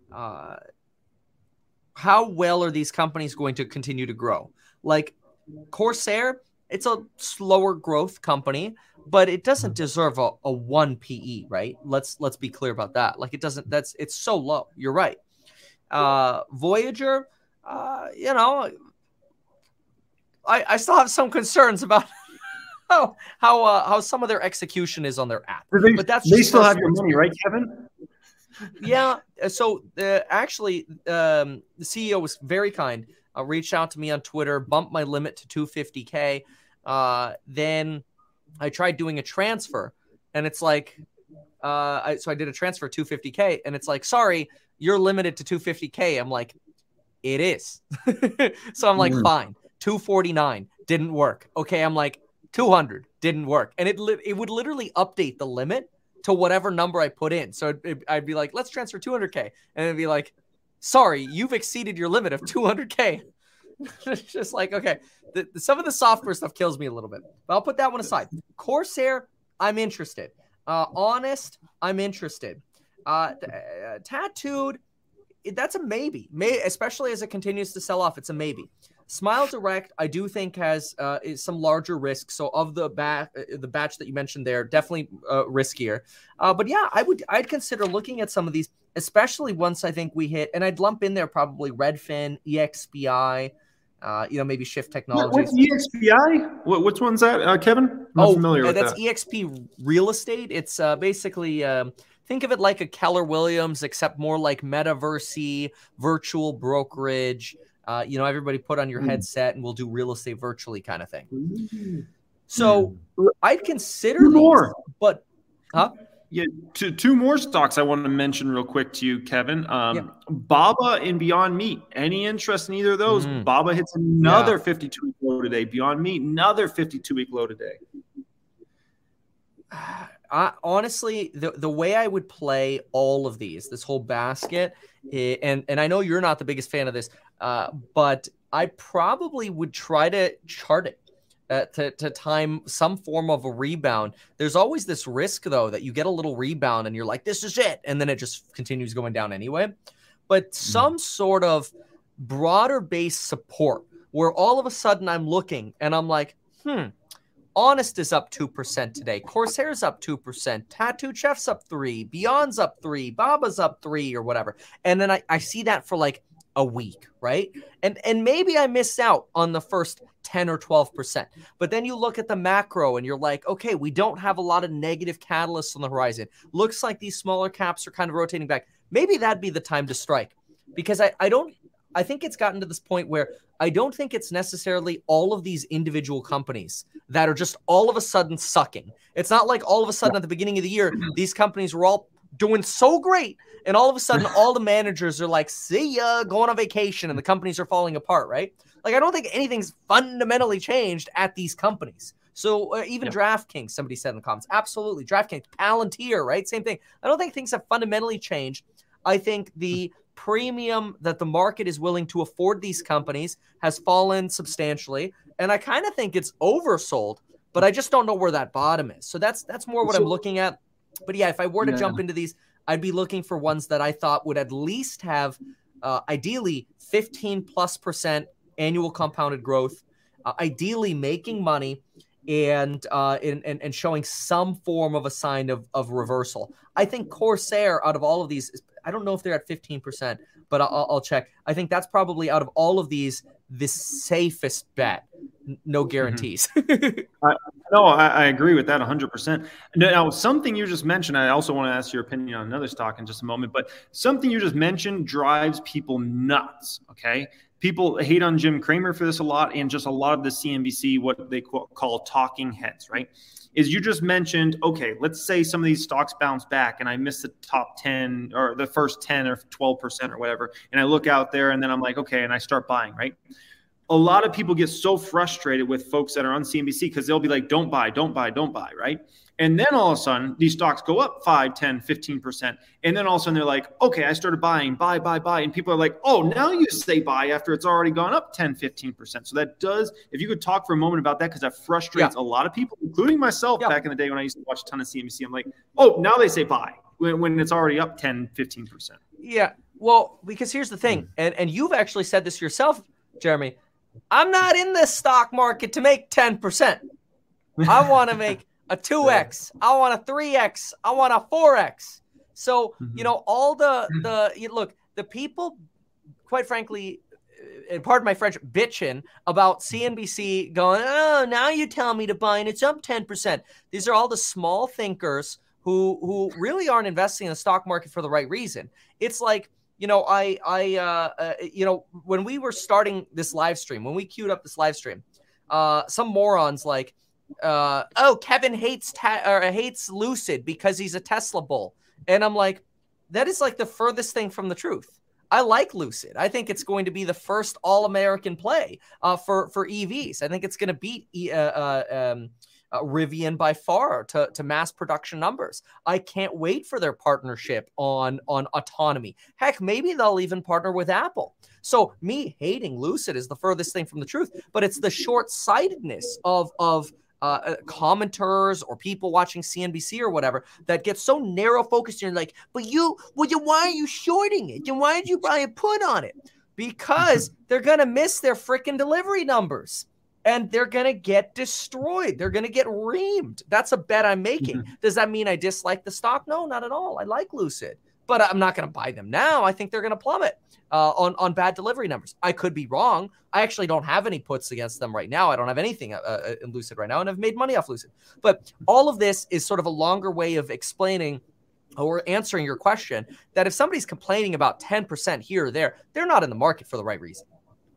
how well are these companies going to continue to grow? Like Corsair, it's a slower growth company, but it doesn't deserve a 1 PE, right? Let's be clear about that. Like it's so low. You're right. Voyager, I still have some concerns about how some of their execution is on their app. But they still have your money, right, Kevin? Yeah. So actually, the CEO was very kind. Reached out to me on Twitter, bumped my limit to $250K. Then I tried doing a transfer, and it's like, so I did a transfer $250K, and it's like, sorry, you're limited to $250K. I'm like, it is. So I'm like, fine. 249 didn't work. Okay, I'm like 200 didn't work, and it would literally update the limit to whatever number I put in. So I'd be like, let's transfer 200K, and it'd be like, sorry, you've exceeded your limit of 200K. It's just like, okay, some of the software stuff kills me a little bit, but I'll put that one aside. Corsair, I'm interested. Honest, I'm interested. Tattooed, that's a maybe, especially as it continues to sell off. It's a maybe. Smile Direct, I do think has some larger risk. So of the batch that you mentioned there, definitely riskier. But yeah, I'd consider looking at some of these, especially once I think we hit, and I'd lump in there probably Redfin, EXPI, maybe Shift Technologies. What's EXPI? Which one's that, Kevin? I'm not familiar with that's that. EXP Real Estate. It's basically think of it like a Keller Williams, except more like metaverse, virtual brokerage. Everybody put on your headset and we'll do real estate virtually kind of thing. So I'd consider these, more. But Yeah, two more stocks I want to mention real quick to you, Kevin. Baba and Beyond Meat. Any interest in either of those? Baba hits another 52-week low today. Beyond Meat, another 52-week low today. Honestly, the way I would play all of these, this whole basket, and I know you're not the biggest fan of this, but I probably would try to chart it to time some form of a rebound. There's always this risk, though, that you get a little rebound and you're like, this is it, and then it just continues going down anyway. But some sort of broader base support where all of a sudden I'm looking and I'm like, Honest is up 2% today. Corsair's up 2%. Tattooed Chef's up 3%. Beyond's up 3%. Baba's up 3% or whatever. And then I see that for like a week, right? And maybe I miss out on the first 10 or 12%. But then you look at the macro and you're like, okay, we don't have a lot of negative catalysts on the horizon. Looks like these smaller caps are kind of rotating back. Maybe that'd be the time to strike. Because I think it's gotten to this point where I don't think it's necessarily all of these individual companies that are just all of a sudden sucking. It's not like all of a sudden at the beginning of the year, these companies were all doing so great. And all of a sudden, all the managers are like, see ya, going on vacation, and the companies are falling apart, right? Like, I don't think anything's fundamentally changed at these companies. So even DraftKings, somebody said in the comments, absolutely. DraftKings, Palantir, right? Same thing. I don't think things have fundamentally changed. I think the premium that the market is willing to afford these companies has fallen substantially. And I kind of think it's oversold, but I just don't know where that bottom is. So that's more what I'm looking at. But yeah, if I were to jump into these, I'd be looking for ones that I thought would at least have ideally 15+% annual compounded growth, ideally making money and showing some form of a sign of reversal. I think Corsair, out of all of these, I don't know if they're at 15%, but I'll check. I think that's probably out of all of these, the safest bet. No guarantees. I agree with that 100%. Now, something you just mentioned, I also want to ask your opinion on another stock in just a moment, but something you just mentioned drives people nuts, okay? People hate on Jim Cramer for this a lot, and just a lot of the CNBC, what they call talking heads, right? Is you just mentioned, okay, let's say some of these stocks bounce back and I miss the top 10 or the first 10 or 12% or whatever. And I look out there and then I'm like, okay, and I start buying, right? A lot of people get so frustrated with folks that are on CNBC because they'll be like, don't buy, right? And then all of a sudden, these stocks go up 5, 10, 15%. And then all of a sudden, they're like, okay, I started buying, buy. And people are like, oh, now you say buy after it's already gone up 10, 15%. So that does, if you could talk for a moment about that, because that frustrates a lot of people, including myself back in the day when I used to watch a ton of CNBC. I'm like, oh, now they say buy when it's already up 10, 15%. Yeah, well, because here's the thing, and you've actually said this yourself, Jeremy, I'm not in this stock market to make 10%. I want to make a 2x. I want a 3x. I want a 4x. So, all the people, quite frankly, and pardon my French, bitching about CNBC going, oh, now you tell me to buy and it's up 10%. These are all the small thinkers who really aren't investing in the stock market for the right reason. It's like, when we were starting this live stream, when we queued up this live stream, some morons like, Kevin hates Lucid because he's a Tesla bull. And I'm like, that is like the furthest thing from the truth. I like Lucid. I think it's going to be the first all-American play for EVs. I think it's going to beat Rivian by far to mass production numbers. I can't wait for their partnership on autonomy. Heck, maybe they'll even partner with Apple. So me hating Lucid is the furthest thing from the truth, but it's the short-sightedness of commenters or people watching CNBC or whatever that gets so narrow focused. You're like, but why are you shorting it? And why did you buy a put on it? Because they're going to miss their freaking delivery numbers and they're going to get destroyed. They're going to get reamed. That's a bet I'm making. Does that mean I dislike the stock? No, not at all. I like Lucid, but I'm not going to buy them now. I think they're going to plummet on bad delivery numbers. I could be wrong. I actually don't have any puts against them right now. I don't have anything in Lucid right now, and I've made money off Lucid. But all of this is sort of a longer way of explaining or answering your question that if somebody's complaining about 10% here or there, they're not in the market for the right reason.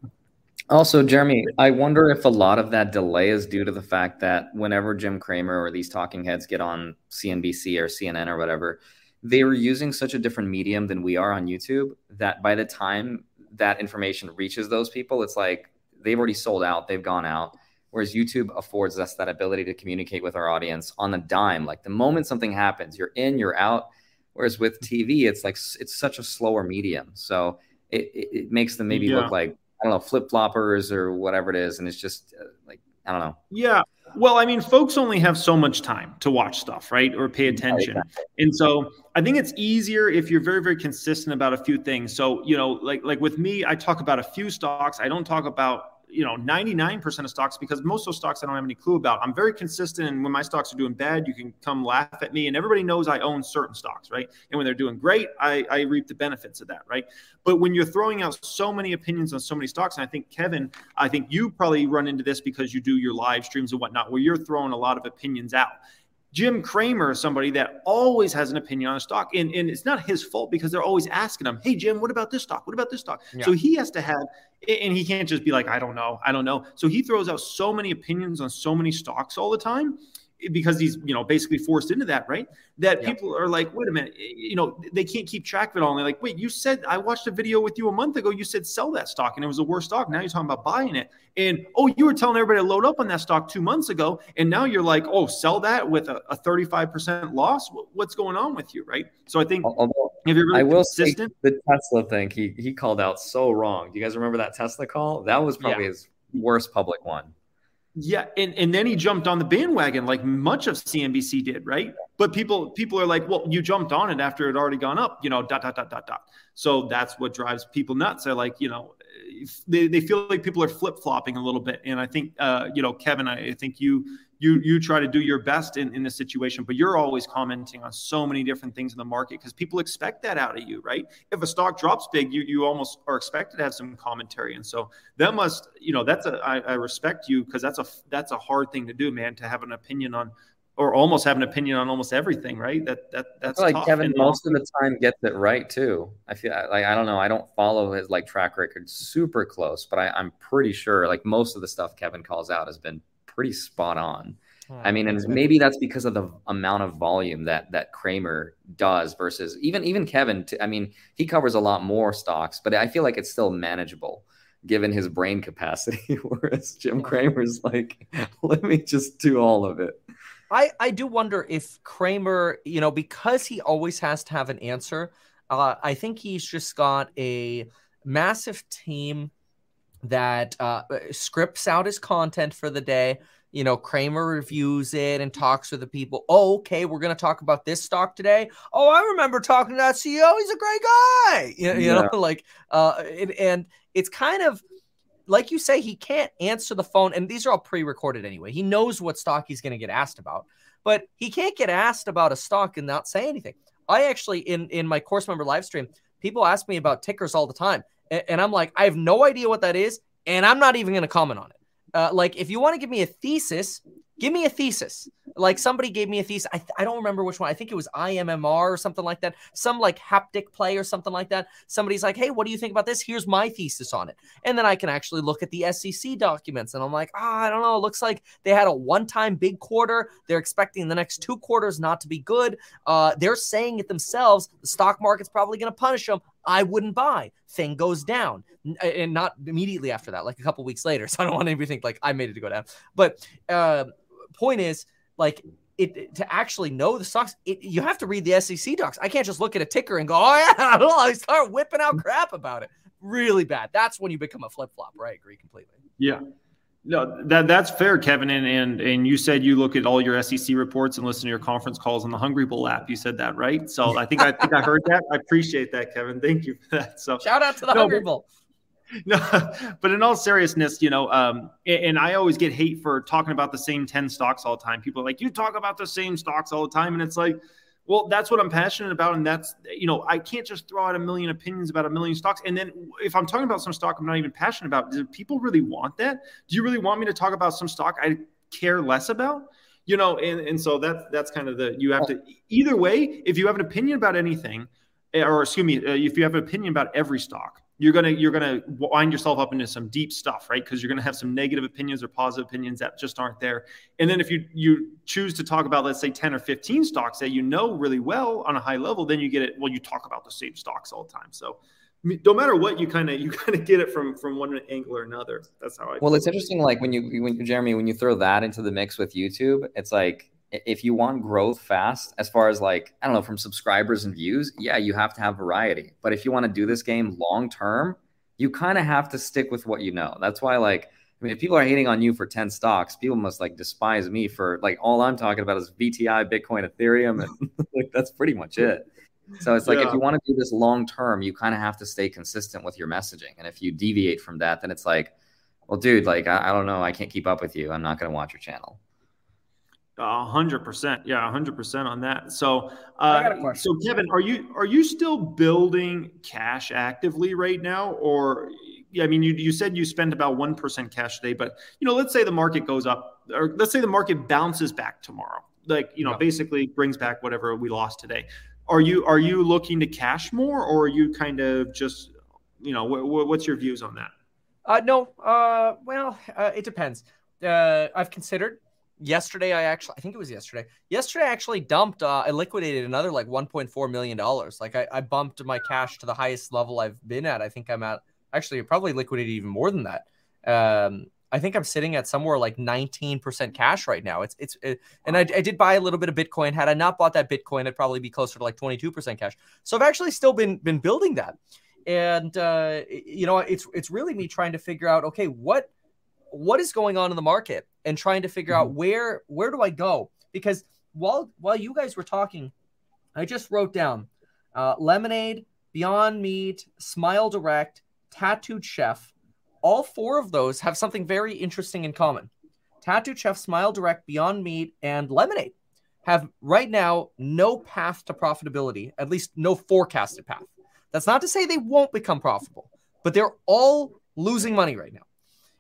Also, Jeremy, I wonder if a lot of that delay is due to the fact that whenever Jim Cramer or these talking heads get on CNBC or CNN or whatever, they were using such a different medium than we are on YouTube that by the time that information reaches those people, it's like they've already sold out, they've gone out. Whereas YouTube affords us that ability to communicate with our audience on a dime. Like the moment something happens, you're in, you're out. Whereas with TV, it's like it's such a slower medium. So it makes them maybe look like, I don't know, flip-floppers or whatever it is. And it's just like, I don't know. Yeah. Well, I mean, folks only have so much time to watch stuff, right? Or pay attention. Yeah, exactly. And so I think it's easier if you're very, very consistent about a few things. So, like with me, I talk about a few stocks. I don't talk about 99% of stocks because most of those stocks I don't have any clue about. I'm very consistent, and when my stocks are doing bad, you can come laugh at me, and everybody knows I own certain stocks, right? And when they're doing great, I reap the benefits of that, right? But when you're throwing out so many opinions on so many stocks, and I think, Kevin, you probably run into this because you do your live streams and whatnot, where you're throwing a lot of opinions out. Jim Cramer is somebody that always has an opinion on a stock. And it's not his fault because they're always asking him, hey, Jim, what about this stock? What about this stock? Yeah. So he has to have, and he can't just be like, I don't know. So he throws out so many opinions on so many stocks all the time because he's, basically forced into that, right? That people are like, wait a minute, they can't keep track of it all. And they're like, wait, you said, I watched a video with you a month ago. You said sell that stock and it was the worst stock. Now you're talking about buying it. And, you were telling everybody to load up on that stock 2 months ago. And now you're like, sell that with a 35% loss. What's going on with you, right? So I think if you're really consistent. The Tesla thing, he called out so wrong. Do you guys remember that Tesla call? That was probably his worst public one. Yeah, and then he jumped on the bandwagon like much of CNBC did, right? But people are like, well, you jumped on it after it had already gone up, ... So that's what drives people nuts. They're like, they feel like people are flip-flopping a little bit. And I think, Kevin, I think you try to do your best in this situation, but you're always commenting on so many different things in the market because people expect that out of you, right? If a stock drops big, you almost are expected to have some commentary. And so that must, I respect you because that's a hard thing to do, man, to have an opinion on, or almost have an opinion on almost everything, right? That's like tough. Kevin most of the time gets it right too. I feel like, I don't know, I don't follow his track record super close, but I'm pretty sure like most of the stuff Kevin calls out has been pretty spot on. I mean, and maybe that's because of the amount of volume that Cramer does versus even Kevin. He covers a lot more stocks, but I feel like it's still manageable given his brain capacity. Whereas Jim Cramer's like, let me just do all of it. I do wonder if Cramer, because he always has to have an answer, I think he's just got a massive team that scripts out his content for the day. Cramer reviews it and talks with the people. Oh, okay, we're going to talk about this stock today. Oh, I remember talking to that CEO. He's a great guy. And it's kind of, like you say, he can't answer the phone. And these are all pre-recorded anyway. He knows what stock he's going to get asked about. But he can't get asked about a stock and not say anything. I actually, in my course member live stream, people ask me about tickers all the time. And I'm like, I have no idea what that is. And I'm not even going to comment on it. If you want to give me a thesis, give me a thesis. Like somebody gave me a thesis. I don't remember which one. I think it was IMMR or something like that. Some like haptic play or something like that. Somebody's like, hey, what do you think about this? Here's my thesis on it. And then I can actually look at the SEC documents. And I'm like, I don't know. It looks like they had a one-time big quarter. They're expecting the next 2 quarters not to be good. They're saying it themselves. The stock market's probably going to punish them. I wouldn't buy. Thing goes down. And not immediately after that, like a couple weeks later. So I don't want anybody to think like I made it to go down. But point is, like, to actually know the stocks, you have to read the SEC docs. I can't just look at a ticker and go, oh yeah, I start whipping out crap about it. Really bad. That's when you become a flip-flop. Right? I agree completely. Yeah. No, that's fair, Kevin. And you said you look at all your SEC reports and listen to your conference calls on the Hungry Bull app. You said that, right? So I think I heard that. I appreciate that, Kevin. Thank you for that. So shout out to the Hungry Bull. No, but in all seriousness, and I always get hate for talking about the same 10 stocks all the time. People are like, you talk about the same stocks all the time. And it's like, well, that's what I'm passionate about. And that's, I can't just throw out a million opinions about a million stocks. And then if I'm talking about some stock I'm not even passionate about, do people really want that? Do you really want me to talk about some stock I care less about? And so that's kind of you have to, either way, if you have an opinion about anything, or excuse me, if you have an opinion about every stock, you're gonna wind yourself up into some deep stuff, right? Because you're gonna have some negative opinions or positive opinions that just aren't there. And then if you choose to talk about, let's say, 10 or 15 stocks that you know really well on a high level, then you get it. Well, you talk about the same stocks all the time. So no matter what, you kind of get it from one angle or another. That's how I. Well, it's interesting. Like Jeremy, when you throw that into the mix with YouTube, it's like, if you want growth fast, as far as like, I don't know, from subscribers and views, yeah, you have to have variety. But if you want to do this game long term, you kind of have to stick with what you know. That's why, like, if people are hating on you for 10 stocks, people must like despise me for like, all I'm talking about is VTI, Bitcoin, Ethereum, and like that's pretty much it. So it's like, if you want to do this long term, you kind of have to stay consistent with your messaging. And if you deviate from that, then it's like, well, dude, like, I don't know, I can't keep up with you. I'm not going to watch your channel. 100%. Yeah, 100% on that. So, I got a question. So Kevin, are you still building cash actively right now? Or, I mean, you said you spent about 1% cash today, but, let's say the market goes up, or let's say the market bounces back tomorrow, like, basically brings back whatever we lost today. Are you looking to cash more, or are you kind of just, what's your views on that? No. It depends. I've considered. Yesterday, I think it was yesterday. Yesterday, I actually dumped, I liquidated another like $1.4 million. Like I bumped my cash to the highest level I've been at. I think I'm at, actually, I probably liquidated even more than that. I think I'm sitting at somewhere like 19% cash right now. And I did buy a little bit of Bitcoin. Had I not bought that Bitcoin, I'd probably be closer to like 22% cash. So I've actually still been building that. And, it's really me trying to figure out, okay, what is going on in the market, and trying to figure out where do I go? Because while you guys were talking, I just wrote down Lemonade, Beyond Meat, Smile Direct, Tattooed Chef. All four of those have something very interesting in common. Tattooed Chef, Smile Direct, Beyond Meat, and Lemonade have right now no path to profitability, at least no forecasted path. That's not to say they won't become profitable, but they're all losing money right now.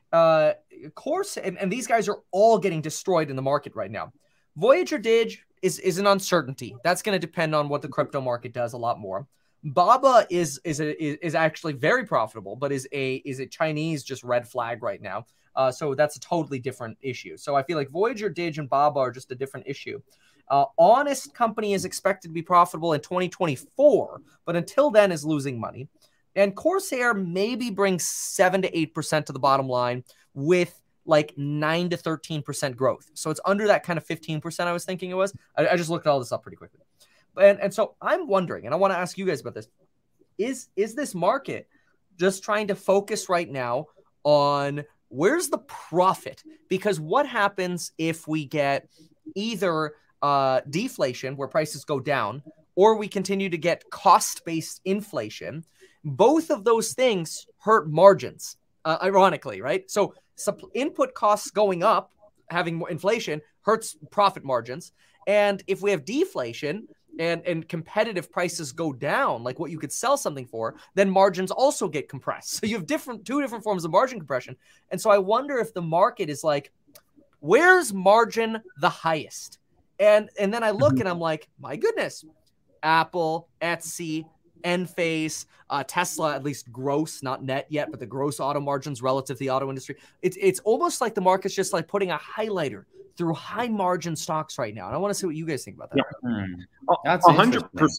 Of course, and these guys are all getting destroyed in the market right now. Voyager Dig is an uncertainty. That's going to depend on what the crypto market does a lot more. Baba is actually very profitable, but is a Chinese just red flag right now. So that's a totally different issue. So I feel like Voyager Dig and Baba are just a different issue. Honest Company is expected to be profitable in 2024, but until then is losing money. And Corsair maybe brings 7 to 8% to the bottom line with like 9 to 13% growth. So it's under that kind of 15% I was thinking it was. I just looked all this up pretty quickly. And so I'm wondering, and I want to ask you guys about this, is this market just trying to focus right now on where's the profit? Because what happens if we get either deflation where prices go down, or we continue to get cost-based inflation? Both of those things hurt margins, ironically, right? So input costs going up, having more inflation, hurts profit margins. And if we have deflation and competitive prices go down, like what you could sell something for, then margins also get compressed. So you have two different forms of margin compression. And so I wonder if the market is like, where's margin the highest? And then I look and I'm like, my goodness, Apple, Etsy, Enphase, Tesla, at least gross, not net yet, but the gross auto margins relative to the auto industry. It's almost like the market's just like putting a highlighter through high margin stocks right now. And I want to see what you guys think about that. Yeah. That's 100%.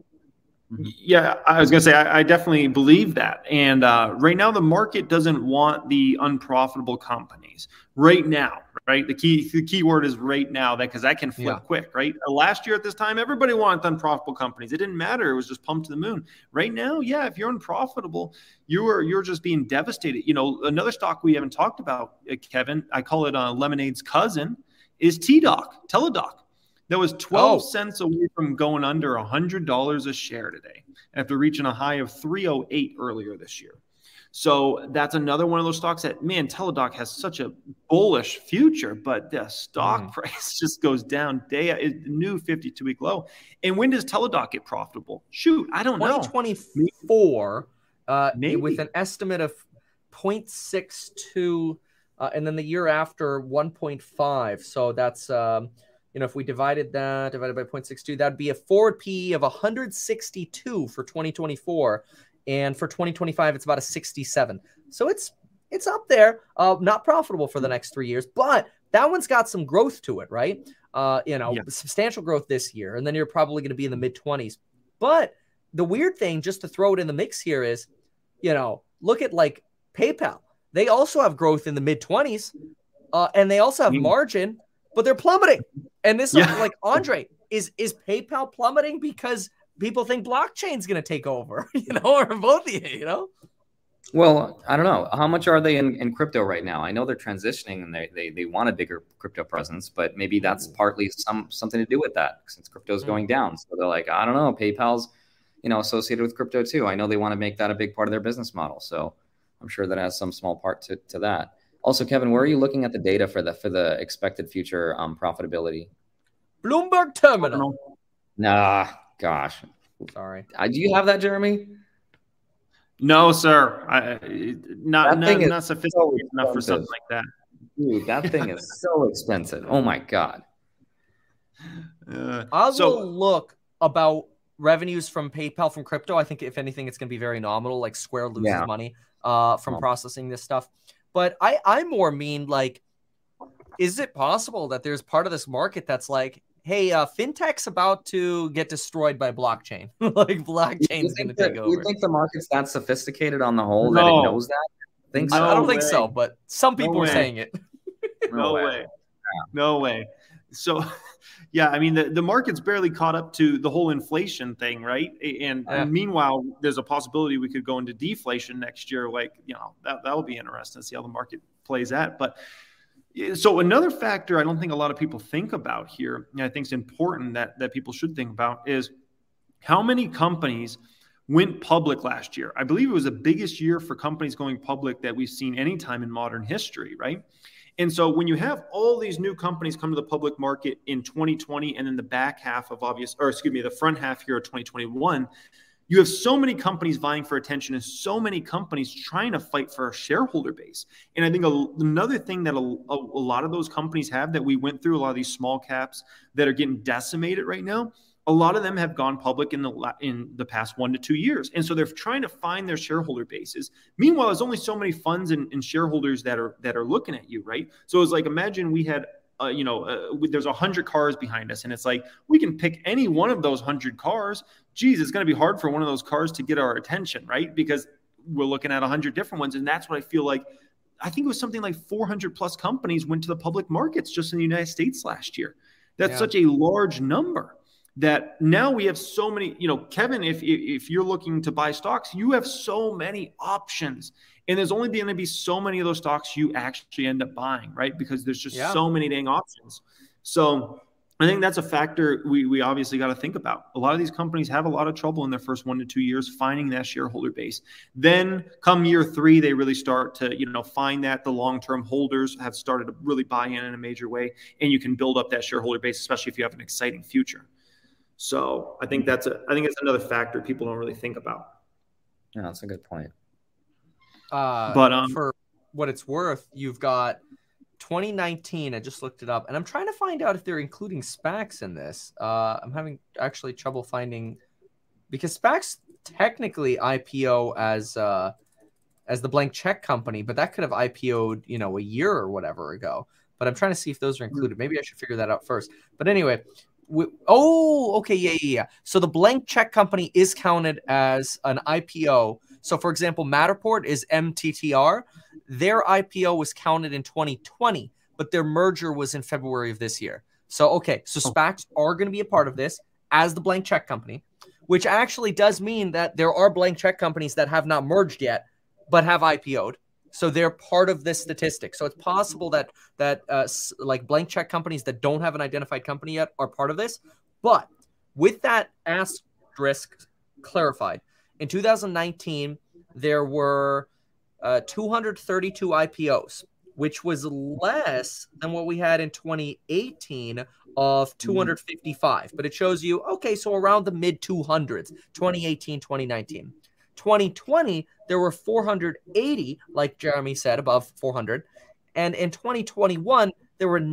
Yeah, I was going to say, I definitely believe that. And right now, the market doesn't want the unprofitable companies right now. right? The key word is right now, because that can flip quick, right? Last year at this time, everybody wanted unprofitable companies. It didn't matter. It was just pumped to the moon. Right now, yeah, if you're unprofitable, you're just being devastated. Another stock we haven't talked about, Kevin, I call it Lemonade's cousin, is Teladoc. That was 12 cents away from going under $100 a share today, after reaching a high of 308 earlier this year. So that's another one of those stocks that, man, Teladoc has such a bullish future, but the stock price just goes down new 52-week low. And when does Teladoc get profitable? Shoot, I don't know. 2024, with an estimate of 0.62, and then the year after 1.5. So that's, if we divided by 0.62, that'd be a forward PE of 162 for 2024. And for 2025, it's about a 67. So it's up there, not profitable for the next 3 years, but that one's got some growth to it, right? Substantial growth this year, and then you're probably going to be in the mid-20s. But the weird thing, just to throw it in the mix here, is, look at like PayPal. They also have growth in the mid-20s, and they also have margin, but they're plummeting. And this is like, Andre, is PayPal plummeting because people think blockchain's going to take over, or both of you, Well, I don't know. How much are they in crypto right now? I know they're transitioning and they want a bigger crypto presence, but maybe that's partly something to do with that, since crypto is going down. So they're like, I don't know, PayPal's, associated with crypto too. I know they want to make that a big part of their business model. So I'm sure that has some small part to that. Also, Kevin, where are you looking at the data for the expected future profitability? Bloomberg Terminal. Nah. Gosh, sorry. Do you have that, Jeremy? No, sir. Not sophisticated enough for something like that. Dude, that thing is so expensive. Oh my God. I will look about revenues from PayPal from crypto. I think if anything, it's going to be very nominal. Like Square loses money from processing this stuff. But I more mean, like, is it possible that there's part of this market that's like, hey, fintech's about to get destroyed by blockchain. Like blockchain's going to take over. You think the market's that sophisticated on the whole that it knows that? I don't think so, but some people are saying it. No way. So, yeah, I mean, the market's barely caught up to the whole inflation thing, right? And meanwhile, there's a possibility we could go into deflation next year. Like, that'll be interesting to see how the market plays out. But so another factor I don't think a lot of people think about here, and I think it's important that people should think about, is how many companies went public last year. I believe it was the biggest year for companies going public that we've seen any time in modern history, right? And so when you have all these new companies come to the public market in 2020 and then the front half here of 2021, you have so many companies vying for attention and so many companies trying to fight for a shareholder base. And I think another thing that a lot of those companies have that we went through, a lot of these small caps that are getting decimated right now, a lot of them have gone public in the past 1 to 2 years. And so they're trying to find their shareholder bases. Meanwhile, there's only so many funds and shareholders that are looking at you, right? So it's like, imagine we had there's 100 cars behind us, and it's like, we can pick any one of those 100 cars. Geez, it's going to be hard for one of those cars to get our attention, right? Because we're looking at 100 different ones. And that's what I feel like. I think it was something like 400 plus companies went to the public markets just in the United States last year. That's such a large number that now we have so many, Kevin, if you're looking to buy stocks, you have so many options. And there's only going to be so many of those stocks you actually end up buying, right? Because there's just so many dang options. So I think that's a factor we obviously got to think about. A lot of these companies have a lot of trouble in their first 1 to 2 years finding that shareholder base. Then come year 3, they really start to, find that the long-term holders have started to really buy in a major way, and you can build up that shareholder base, especially if you have an exciting future. So I think it's another factor people don't really think about. Yeah, that's a good point. But for what it's worth, you've got 2019. I just looked it up, and I'm trying to find out if they're including SPACs in this. I'm having actually trouble finding, because SPACs technically IPO as the blank check company, but that could have IPO'd, a year or whatever ago. But I'm trying to see if those are included. Maybe I should figure that out first. But anyway, okay, yeah. So the blank check company is counted as an IPO. So, for example, Matterport is MTTR. Their IPO was counted in 2020, but their merger was in February of this year. So SPACs are going to be a part of this as the blank check company, which actually does mean that there are blank check companies that have not merged yet, but have IPO'd. So they're part of this statistic. So it's possible that like blank check companies that don't have an identified company yet are part of this. But with that asterisk clarified, in 2019, there were 232 IPOs, which was less than what we had in 2018 of 255. But it shows you, so around the mid 200s, 2018, 2019. 2020, there were 480, like Jeremy said, above 400. And in 2021, there were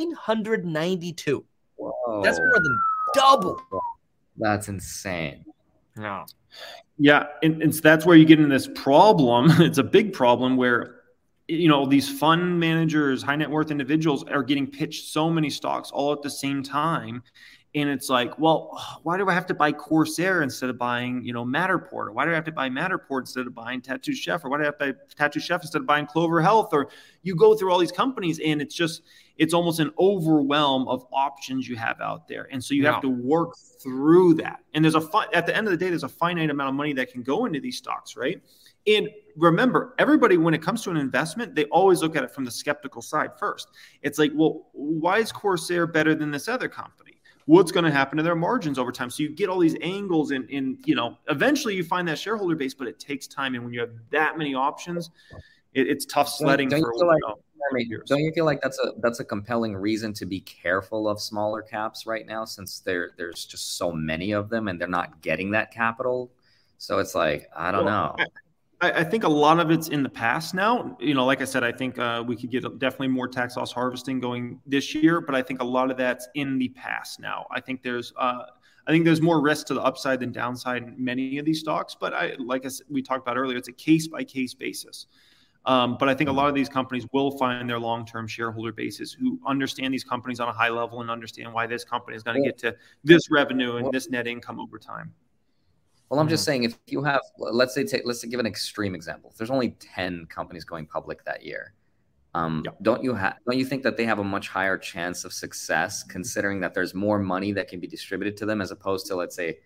992. Whoa. That's more than double. That's insane. No. Yeah, and so that's where you get into this problem. It's a big problem where, these fund managers, high net worth individuals are getting pitched so many stocks all at the same time. And it's like, well, why do I have to buy Corsair instead of buying, Matterport? Or why do I have to buy Matterport instead of buying Tattoo Chef? Or why do I have to buy Tattoo Chef instead of buying Clover Health? Or you go through all these companies and it's almost an overwhelm of options you have out there. And so you have to work through that. And at the end of the day, there's a finite amount of money that can go into these stocks, right? And remember, everybody, when it comes to an investment, they always look at it from the skeptical side first. It's like, well, why is Corsair better than this other company? What's going to happen to their margins over time? So you get all these angles and eventually you find that shareholder base, but it takes time. And when you have that many options, it's tough sledding don't for years. Don't you feel like that's a compelling reason to be careful of smaller caps right now, since there's just so many of them and they're not getting that capital? So it's like, I don't know. I think a lot of it's in the past now. Like I said, I think we could get definitely more tax loss harvesting going this year, but I think a lot of that's in the past now. I think there's more risk to the upside than downside in many of these stocks. But like I said, we talked about earlier, it's a case by case basis. But I think a lot of these companies will find their long-term shareholder bases who understand these companies on a high level and understand why this company is going to get to this revenue and this net income over time. Well, I'm just saying, if you have, let's give an extreme example. If there's only 10 companies going public that year, don't you think that they have a much higher chance of success, considering that there's more money that can be distributed to them as opposed to, let's say,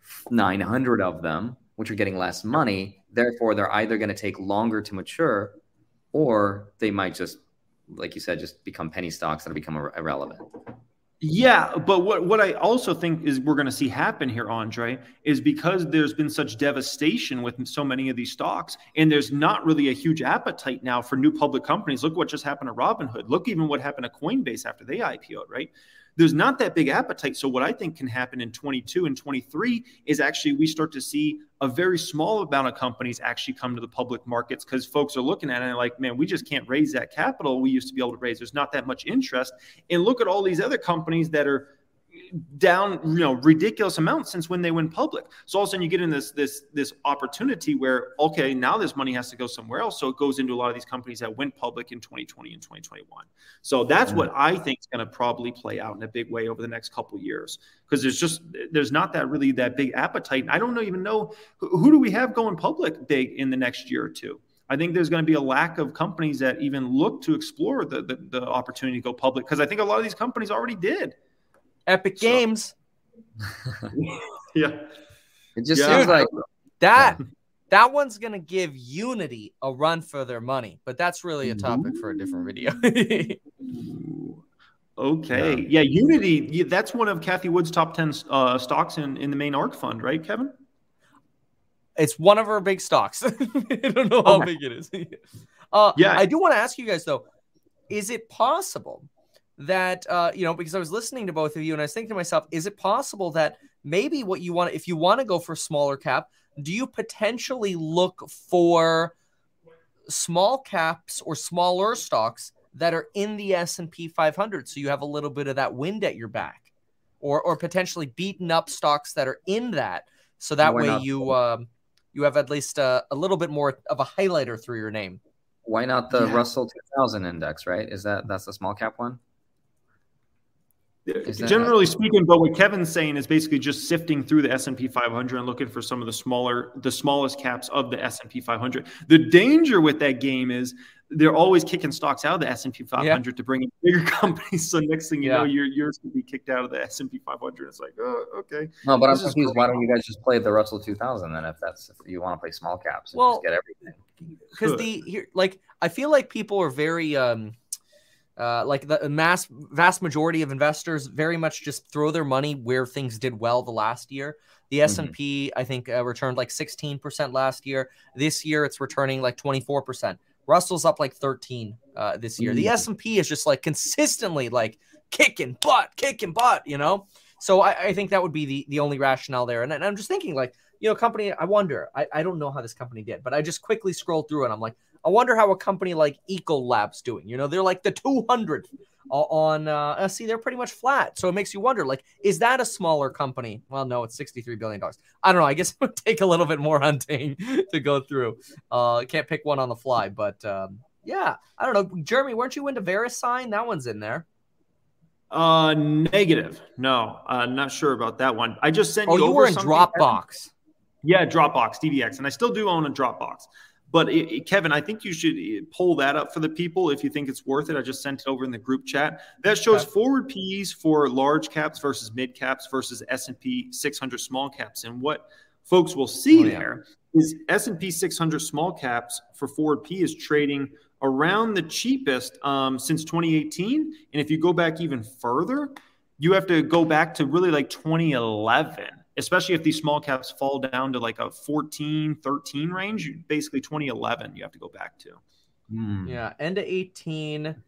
900 of them, which are getting less money? Therefore, they're either going to take longer to mature, or they might just, like you said, just become penny stocks that become irrelevant. Yeah, but what I also think is we're going to see happen here, Andre, is because there's been such devastation with so many of these stocks, and there's not really a huge appetite now for new public companies. Look what just happened to Robinhood. Look even what happened to Coinbase after they IPO'd, right? There's not that big appetite. So what I think can happen in 22 and 23 is actually we start to see a very small amount of companies actually come to the public markets, because folks are looking at it and like, man, we just can't raise that capital we used to be able to raise. There's not that much interest. And look at all these other companies that are down, ridiculous amounts since when they went public. So all of a sudden you get in this opportunity where, okay, now this money has to go somewhere else. So it goes into a lot of these companies that went public in 2020 and 2021. So that's what I think is going to probably play out in a big way over the next couple of years, because there's not that big appetite. I don't even know who do we have going public big in the next year or two. I think there's going to be a lack of companies that even look to explore the opportunity to go public, because I think a lot of these companies already did. Epic Games. Yeah. It just seems like that one's going to give Unity a run for their money, but that's really a topic for a different video. Okay. Yeah, Unity, that's one of Cathie Wood's top 10 stocks in the main ARK fund, right, Kevin? It's one of her big stocks. I don't know how big it is. I do want to ask you guys, though, is it possible that, because I was listening to both of you and I was thinking to myself, is it possible that maybe what you want, if you want to go for smaller cap, do you potentially look for small caps or smaller stocks that are in the S&P 500? So you have a little bit of that wind at your back, or potentially beaten up stocks that are in that. So that way you have at least a little bit more of a highlighter through your name. Why not the Russell 2000 index, right? That's the small cap one? Generally speaking, but what Kevin's saying is basically just sifting through the S&P 500 and looking for some of the smallest caps of the S&P 500. The danger with that game is they're always kicking stocks out of the S&P 500 to bring in bigger companies. So next thing you know, yours could be kicked out of the S&P 500. It's like, oh, okay. No, but I'm confused. Why don't you guys just play the Russell 2000 then? If you want to play small caps, and just get everything. Because I feel like people are very like the vast majority of investors very much just throw their money where things did well the last year. The S&P, I think, returned like 16% last year. This year, it's returning like 24%. Russell's up like 13 this year. The S&P is just like consistently like kicking butt, you know? So I think that would be the only rationale there. And I'm just thinking like, you know, company, I wonder, I don't know how this company did, but I just quickly scrolled through and I'm like, I wonder how a company like Ecolab's doing. You know, they're like the 200th on see, they're pretty much flat. So it makes you wonder, like, is that a smaller company? Well, no, it's $63 billion. I don't know. I guess it would take a little bit more hunting to go through. Can't pick one on the fly, but yeah, I don't know. Jeremy, weren't you into VeriSign? That one's in there. Negative. No, not sure about that one. I just sent you over. You were in Dropbox. Yeah, Dropbox, DVX, and I still do own a Dropbox. But Kevin, I think you should pull that up for the people if you think it's worth it. I just sent it over in the group chat. That shows forward P's for large caps versus mid caps versus S&P 600 small caps. And what folks will see there is S&P 600 small caps for forward P is trading around the cheapest since 2018. And if you go back even further, you have to go back to really like 2011. Especially if these small caps fall down to like a 14, 13 range, basically 2011 you have to go back to. Yeah, end of 18, then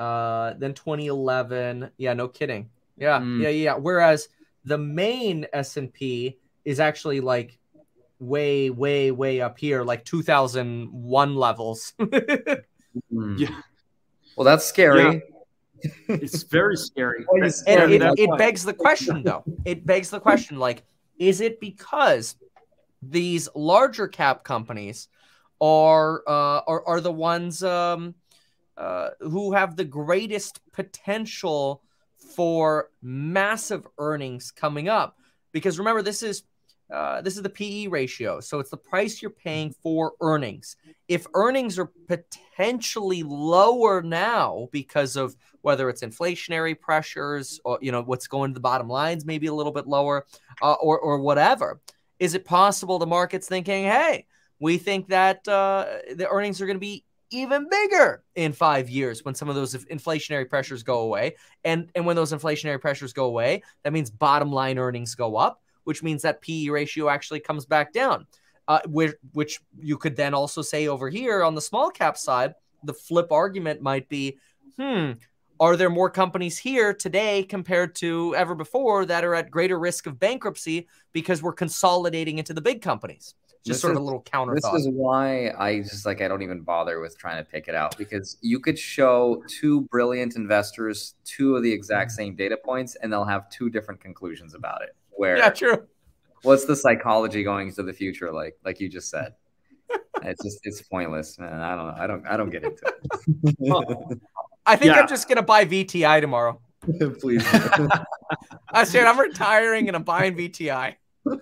2011. Yeah, no kidding. Yeah. Whereas the main S&P is actually like way, way, way up here, like 2001 levels. Yeah. Well, that's scary. Yeah. It's very scary. And it begs the question, though. It begs the question, like, is it because these larger cap companies are the ones who have the greatest potential for massive earnings coming up? Because remember, this is the PE ratio, so it's the price you're paying for earnings. If earnings are potentially lower now because of whether it's inflationary pressures or, you know, what's going to the bottom lines, maybe a little bit lower, or whatever, is it possible the market's thinking, hey, we think that the earnings are going to be even bigger in 5 years when some of those inflationary pressures go away. And when those inflationary pressures go away, that means bottom line earnings go up, which means that PE ratio actually comes back down, which you could then also say over here on the small cap side, the flip argument might be, are there more companies here today compared to ever before that are at greater risk of bankruptcy because we're consolidating into the big companies? Just sort of a little counter thought. This is why I don't even bother with trying to pick it out, because you could show two brilliant investors two of the exact same data points and they'll have two different conclusions about it. Yeah, true. What's the psychology going into the future like you just said? It's pointless, man. I don't know. I don't get into it. I think I'm just gonna buy VTI tomorrow. Please. I said I'm retiring and I'm buying VTI.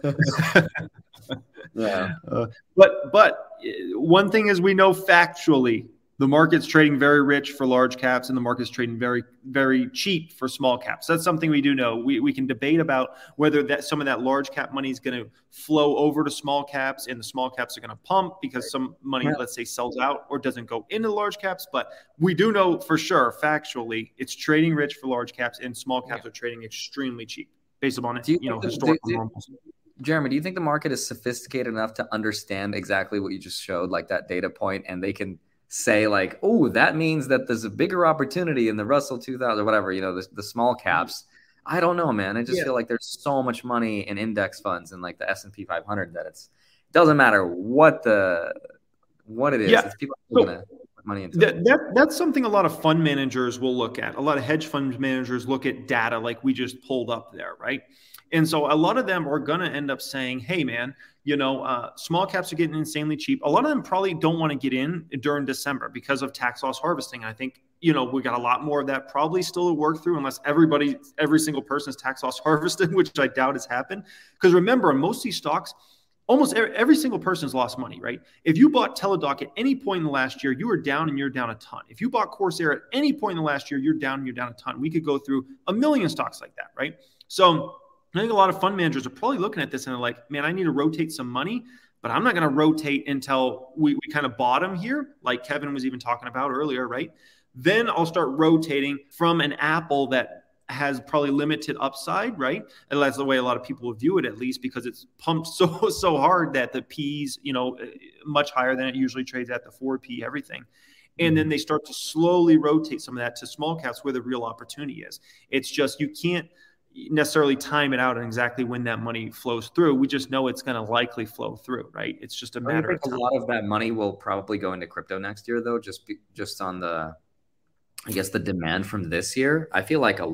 Yeah. But one thing is, we know factually the market's trading very rich for large caps and the market's trading very, very cheap for small caps. That's something we do know. We can debate about whether that some of that large cap money is going to flow over to small caps and the small caps are going to pump because some money, let's say, sells out or doesn't go into large caps. But we do know for sure, factually, it's trading rich for large caps and small caps are trading extremely cheap based upon it, historical normals. Jeremy, do you think the market is sophisticated enough to understand exactly what you just showed, like that data point, and they can say like, oh, that means that there's a bigger opportunity in the Russell 2000 or whatever, the small caps? I don't know, man. I just feel like there's so much money in index funds and like the S&P 500 that it doesn't matter what it is. It's people are going to put money into it. That's something a lot of fund managers will look at. A lot of hedge fund managers look at data like we just pulled up there, right? And so a lot of them are going to end up saying, hey, man, small caps are getting insanely cheap. A lot of them probably don't want to get in during December because of tax loss harvesting. And I think, we got a lot more of that probably still to work through, unless every single person's tax loss harvested, which I doubt has happened. Because remember, in most of these stocks, almost every single person's lost money, right? If you bought Teladoc at any point in the last year, you were down and you're down a ton. If you bought Corsair at any point in the last year, you're down and you're down a ton. We could go through a million stocks like that, right? So I think a lot of fund managers are probably looking at this and they're like, man, I need to rotate some money, but I'm not going to rotate until we kind of bottom here, like Kevin was even talking about earlier, right? Then I'll start rotating from an Apple that has probably limited upside, right? And that's the way a lot of people view it, at least, because it's pumped so hard that the P's, much higher than it usually trades at, the 4P, everything. And then they start to slowly rotate some of that to small caps where the real opportunity is. It's just, you can't necessarily time it out on exactly when that money flows through. We just know it's going to likely flow through, right? It's just a matter of time. A lot of that money will probably go into crypto next year, though, just on the, I guess, the demand from this year. I feel like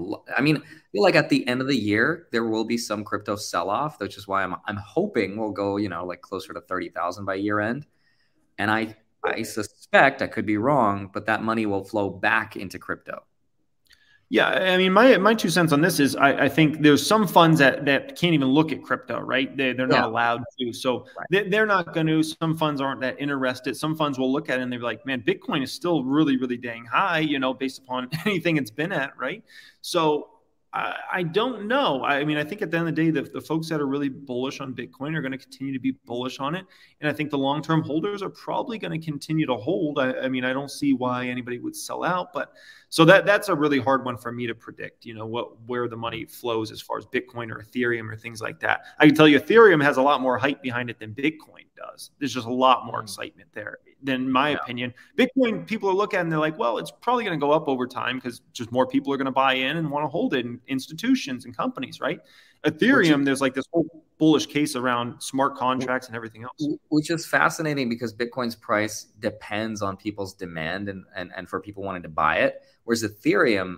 at the end of the year, there will be some crypto sell-off, which is why I'm hoping we'll go, like closer to 30,000 by year end. And I suspect, I could be wrong, but that money will flow back into crypto. Yeah, I mean, my 2 cents on this is I think there's some funds that can't even look at crypto, right? They're not allowed to. So they're not going to. Some funds aren't that interested. Some funds will look at it and they're like, man, Bitcoin is still really, really dang high, based upon anything it's been at, right? So I don't know. I mean, I think at the end of the day, the folks that are really bullish on Bitcoin are going to continue to be bullish on it. And I think the long-term holders are probably going to continue to hold. I mean, I don't see why anybody would sell out. But so that's a really hard one for me to predict, where the money flows as far as Bitcoin or Ethereum or things like that. I can tell you Ethereum has a lot more hype behind it than Bitcoin does. There's just a lot more excitement there, than my opinion. Bitcoin, people are looking at it and they're like, well, it's probably going to go up over time because just more people are going to buy in and want to hold it, in institutions and companies, right? Ethereum, there's like this whole bullish case around smart contracts and everything else. Which is fascinating because Bitcoin's price depends on people's demand and for people wanting to buy it. Whereas Ethereum,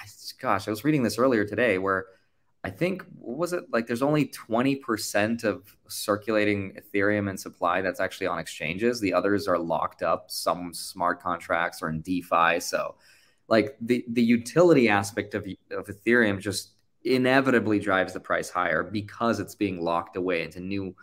I was reading this earlier today where I think, what was it? Like there's only 20% of circulating Ethereum in supply that's actually on exchanges. The others are locked up. Some smart contracts are in DeFi. So like the utility aspect of Ethereum just inevitably drives the price higher because it's being locked away into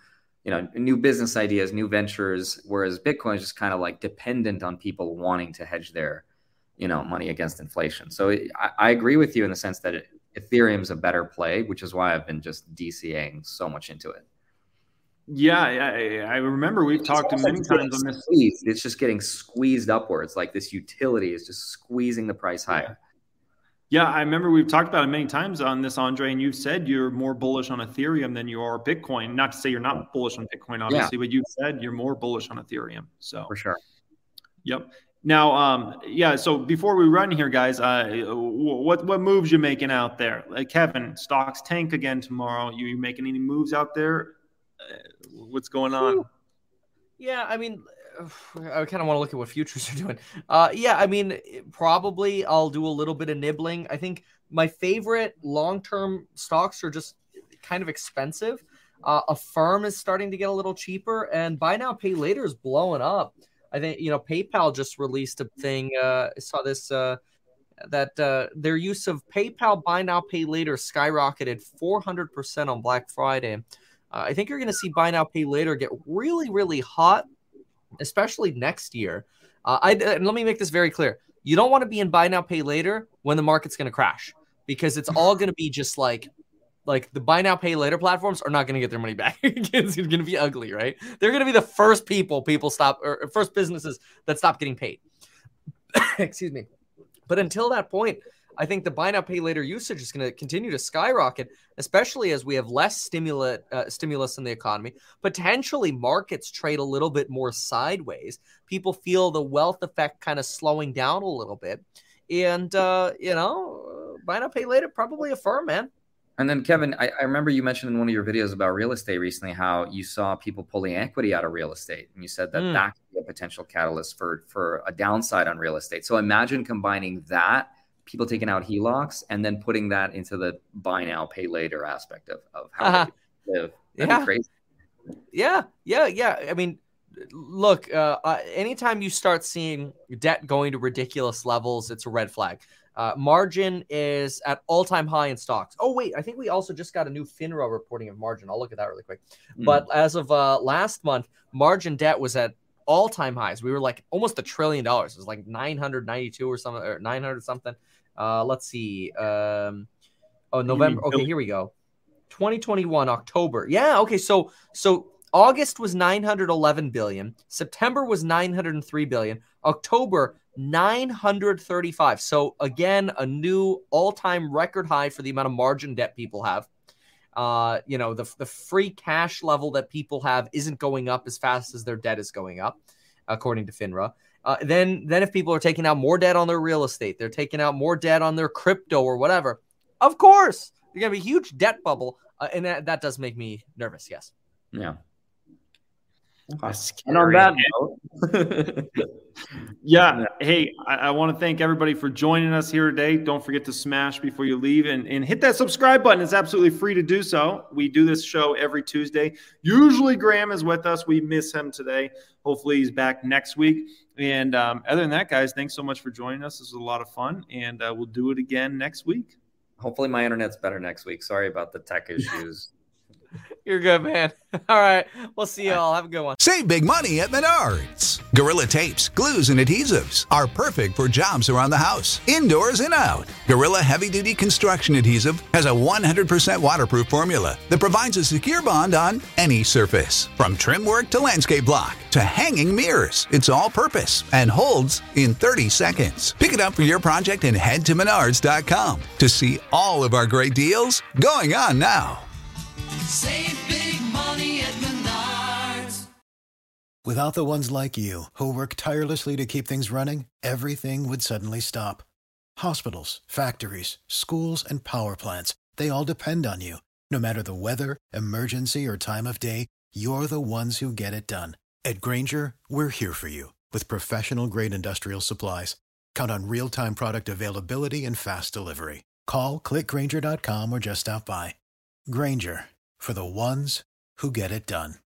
new business ideas, new ventures, whereas Bitcoin is just kind of like dependent on people wanting to hedge their, money against inflation. So I agree with you in the sense that Ethereum's a better play, which is why I've been just DCAing so much into it. Yeah, I remember we've talked many times on this. It's just getting squeezed upwards. Like this utility is just squeezing the price higher. Yeah, I remember we've talked about it many times on this, Andre, and you've said you're more bullish on Ethereum than you are Bitcoin. Not to say you're not bullish on Bitcoin, obviously, but you've said you're more bullish on Ethereum. So for sure. Yep. Now, so before we run here, guys, what moves you making out there? Kevin, stocks tank again tomorrow. You making any moves out there? What's going on? Yeah, I mean, I kind of want to look at what futures are doing. I mean, probably I'll do a little bit of nibbling. I think my favorite long-term stocks are just kind of expensive. Affirm is starting to get a little cheaper, and buy now, pay later is blowing up. I think, PayPal just released a thing. I saw this, that their use of PayPal buy now, pay later skyrocketed 400% on Black Friday. I think you're going to see buy now, pay later get really, really hot, especially next year. And let me make this very clear. You don't want to be in buy now, pay later when the market's going to crash, because it's all going to be just like the buy now, pay later platforms are not going to get their money back. It's going to be ugly, right? They're going to be the first people stop, or first businesses that stop getting paid. Excuse me. But until that point, I think the buy now, pay later usage is going to continue to skyrocket, especially as we have less stimulus in the economy. Potentially markets trade a little bit more sideways. People feel the wealth effect kind of slowing down a little bit. And, buy now, pay later, probably Affirm, man. And then, Kevin, I remember you mentioned in one of your videos about real estate recently how you saw people pulling equity out of real estate. And you said that that could be a potential catalyst for a downside on real estate. So imagine combining that, people taking out HELOCs, and then putting that into the buy now, pay later aspect of how they live. That'd be crazy. Yeah. I mean, look, anytime you start seeing debt going to ridiculous levels, it's a red flag. Margin is at all-time high in stocks. Oh, wait, I think we also just got a new FINRA reporting of margin. I'll look at that really quick. But as of last month, margin debt was at all-time highs. We were like almost $1 trillion. It was like 992 or something, or 900 something. Let's see. November. Okay, here we go. 2021, October. Yeah, okay, so August was 911 billion. September was 903 billion. October, 935. So again, a new all-time record high for the amount of margin debt people have. The free cash level that people have isn't going up as fast as their debt is going up, according to FINRA. Then if people are taking out more debt on their real estate, they're taking out more debt on their crypto or whatever, of course, there's going to be a huge debt bubble. And that does make me nervous, yes. Yeah. And on that note, hey, I want to thank everybody for joining us here today. Don't forget to smash before you leave and hit that subscribe button. It's absolutely free to do so. We do this show every Tuesday. Usually Graham is with us. We miss him today. Hopefully he's back next week. And other than that, guys, thanks so much for joining us. This was a lot of fun, and we'll do it again next week. Hopefully my internet's better next week. Sorry about the tech issues. You're good, man. All right. We'll see you all. Have a good one. Save big money at Menards. Gorilla tapes, glues, and adhesives are perfect for jobs around the house, indoors and out. Gorilla Heavy Duty Construction Adhesive has a 100% waterproof formula that provides a secure bond on any surface. From trim work to landscape block to hanging mirrors, it's all purpose and holds in 30 seconds. Pick it up for your project and head to Menards.com to see all of our great deals going on now. Save big money at Menards. Without the ones like you, who work tirelessly to keep things running, everything would suddenly stop. Hospitals, factories, schools, and power plants, they all depend on you. No matter the weather, emergency, or time of day, you're the ones who get it done. At Grainger, we're here for you with professional-grade industrial supplies. Count on real-time product availability and fast delivery. Call, click Grainger.com, or just stop by. Grainger, for the ones who get it done.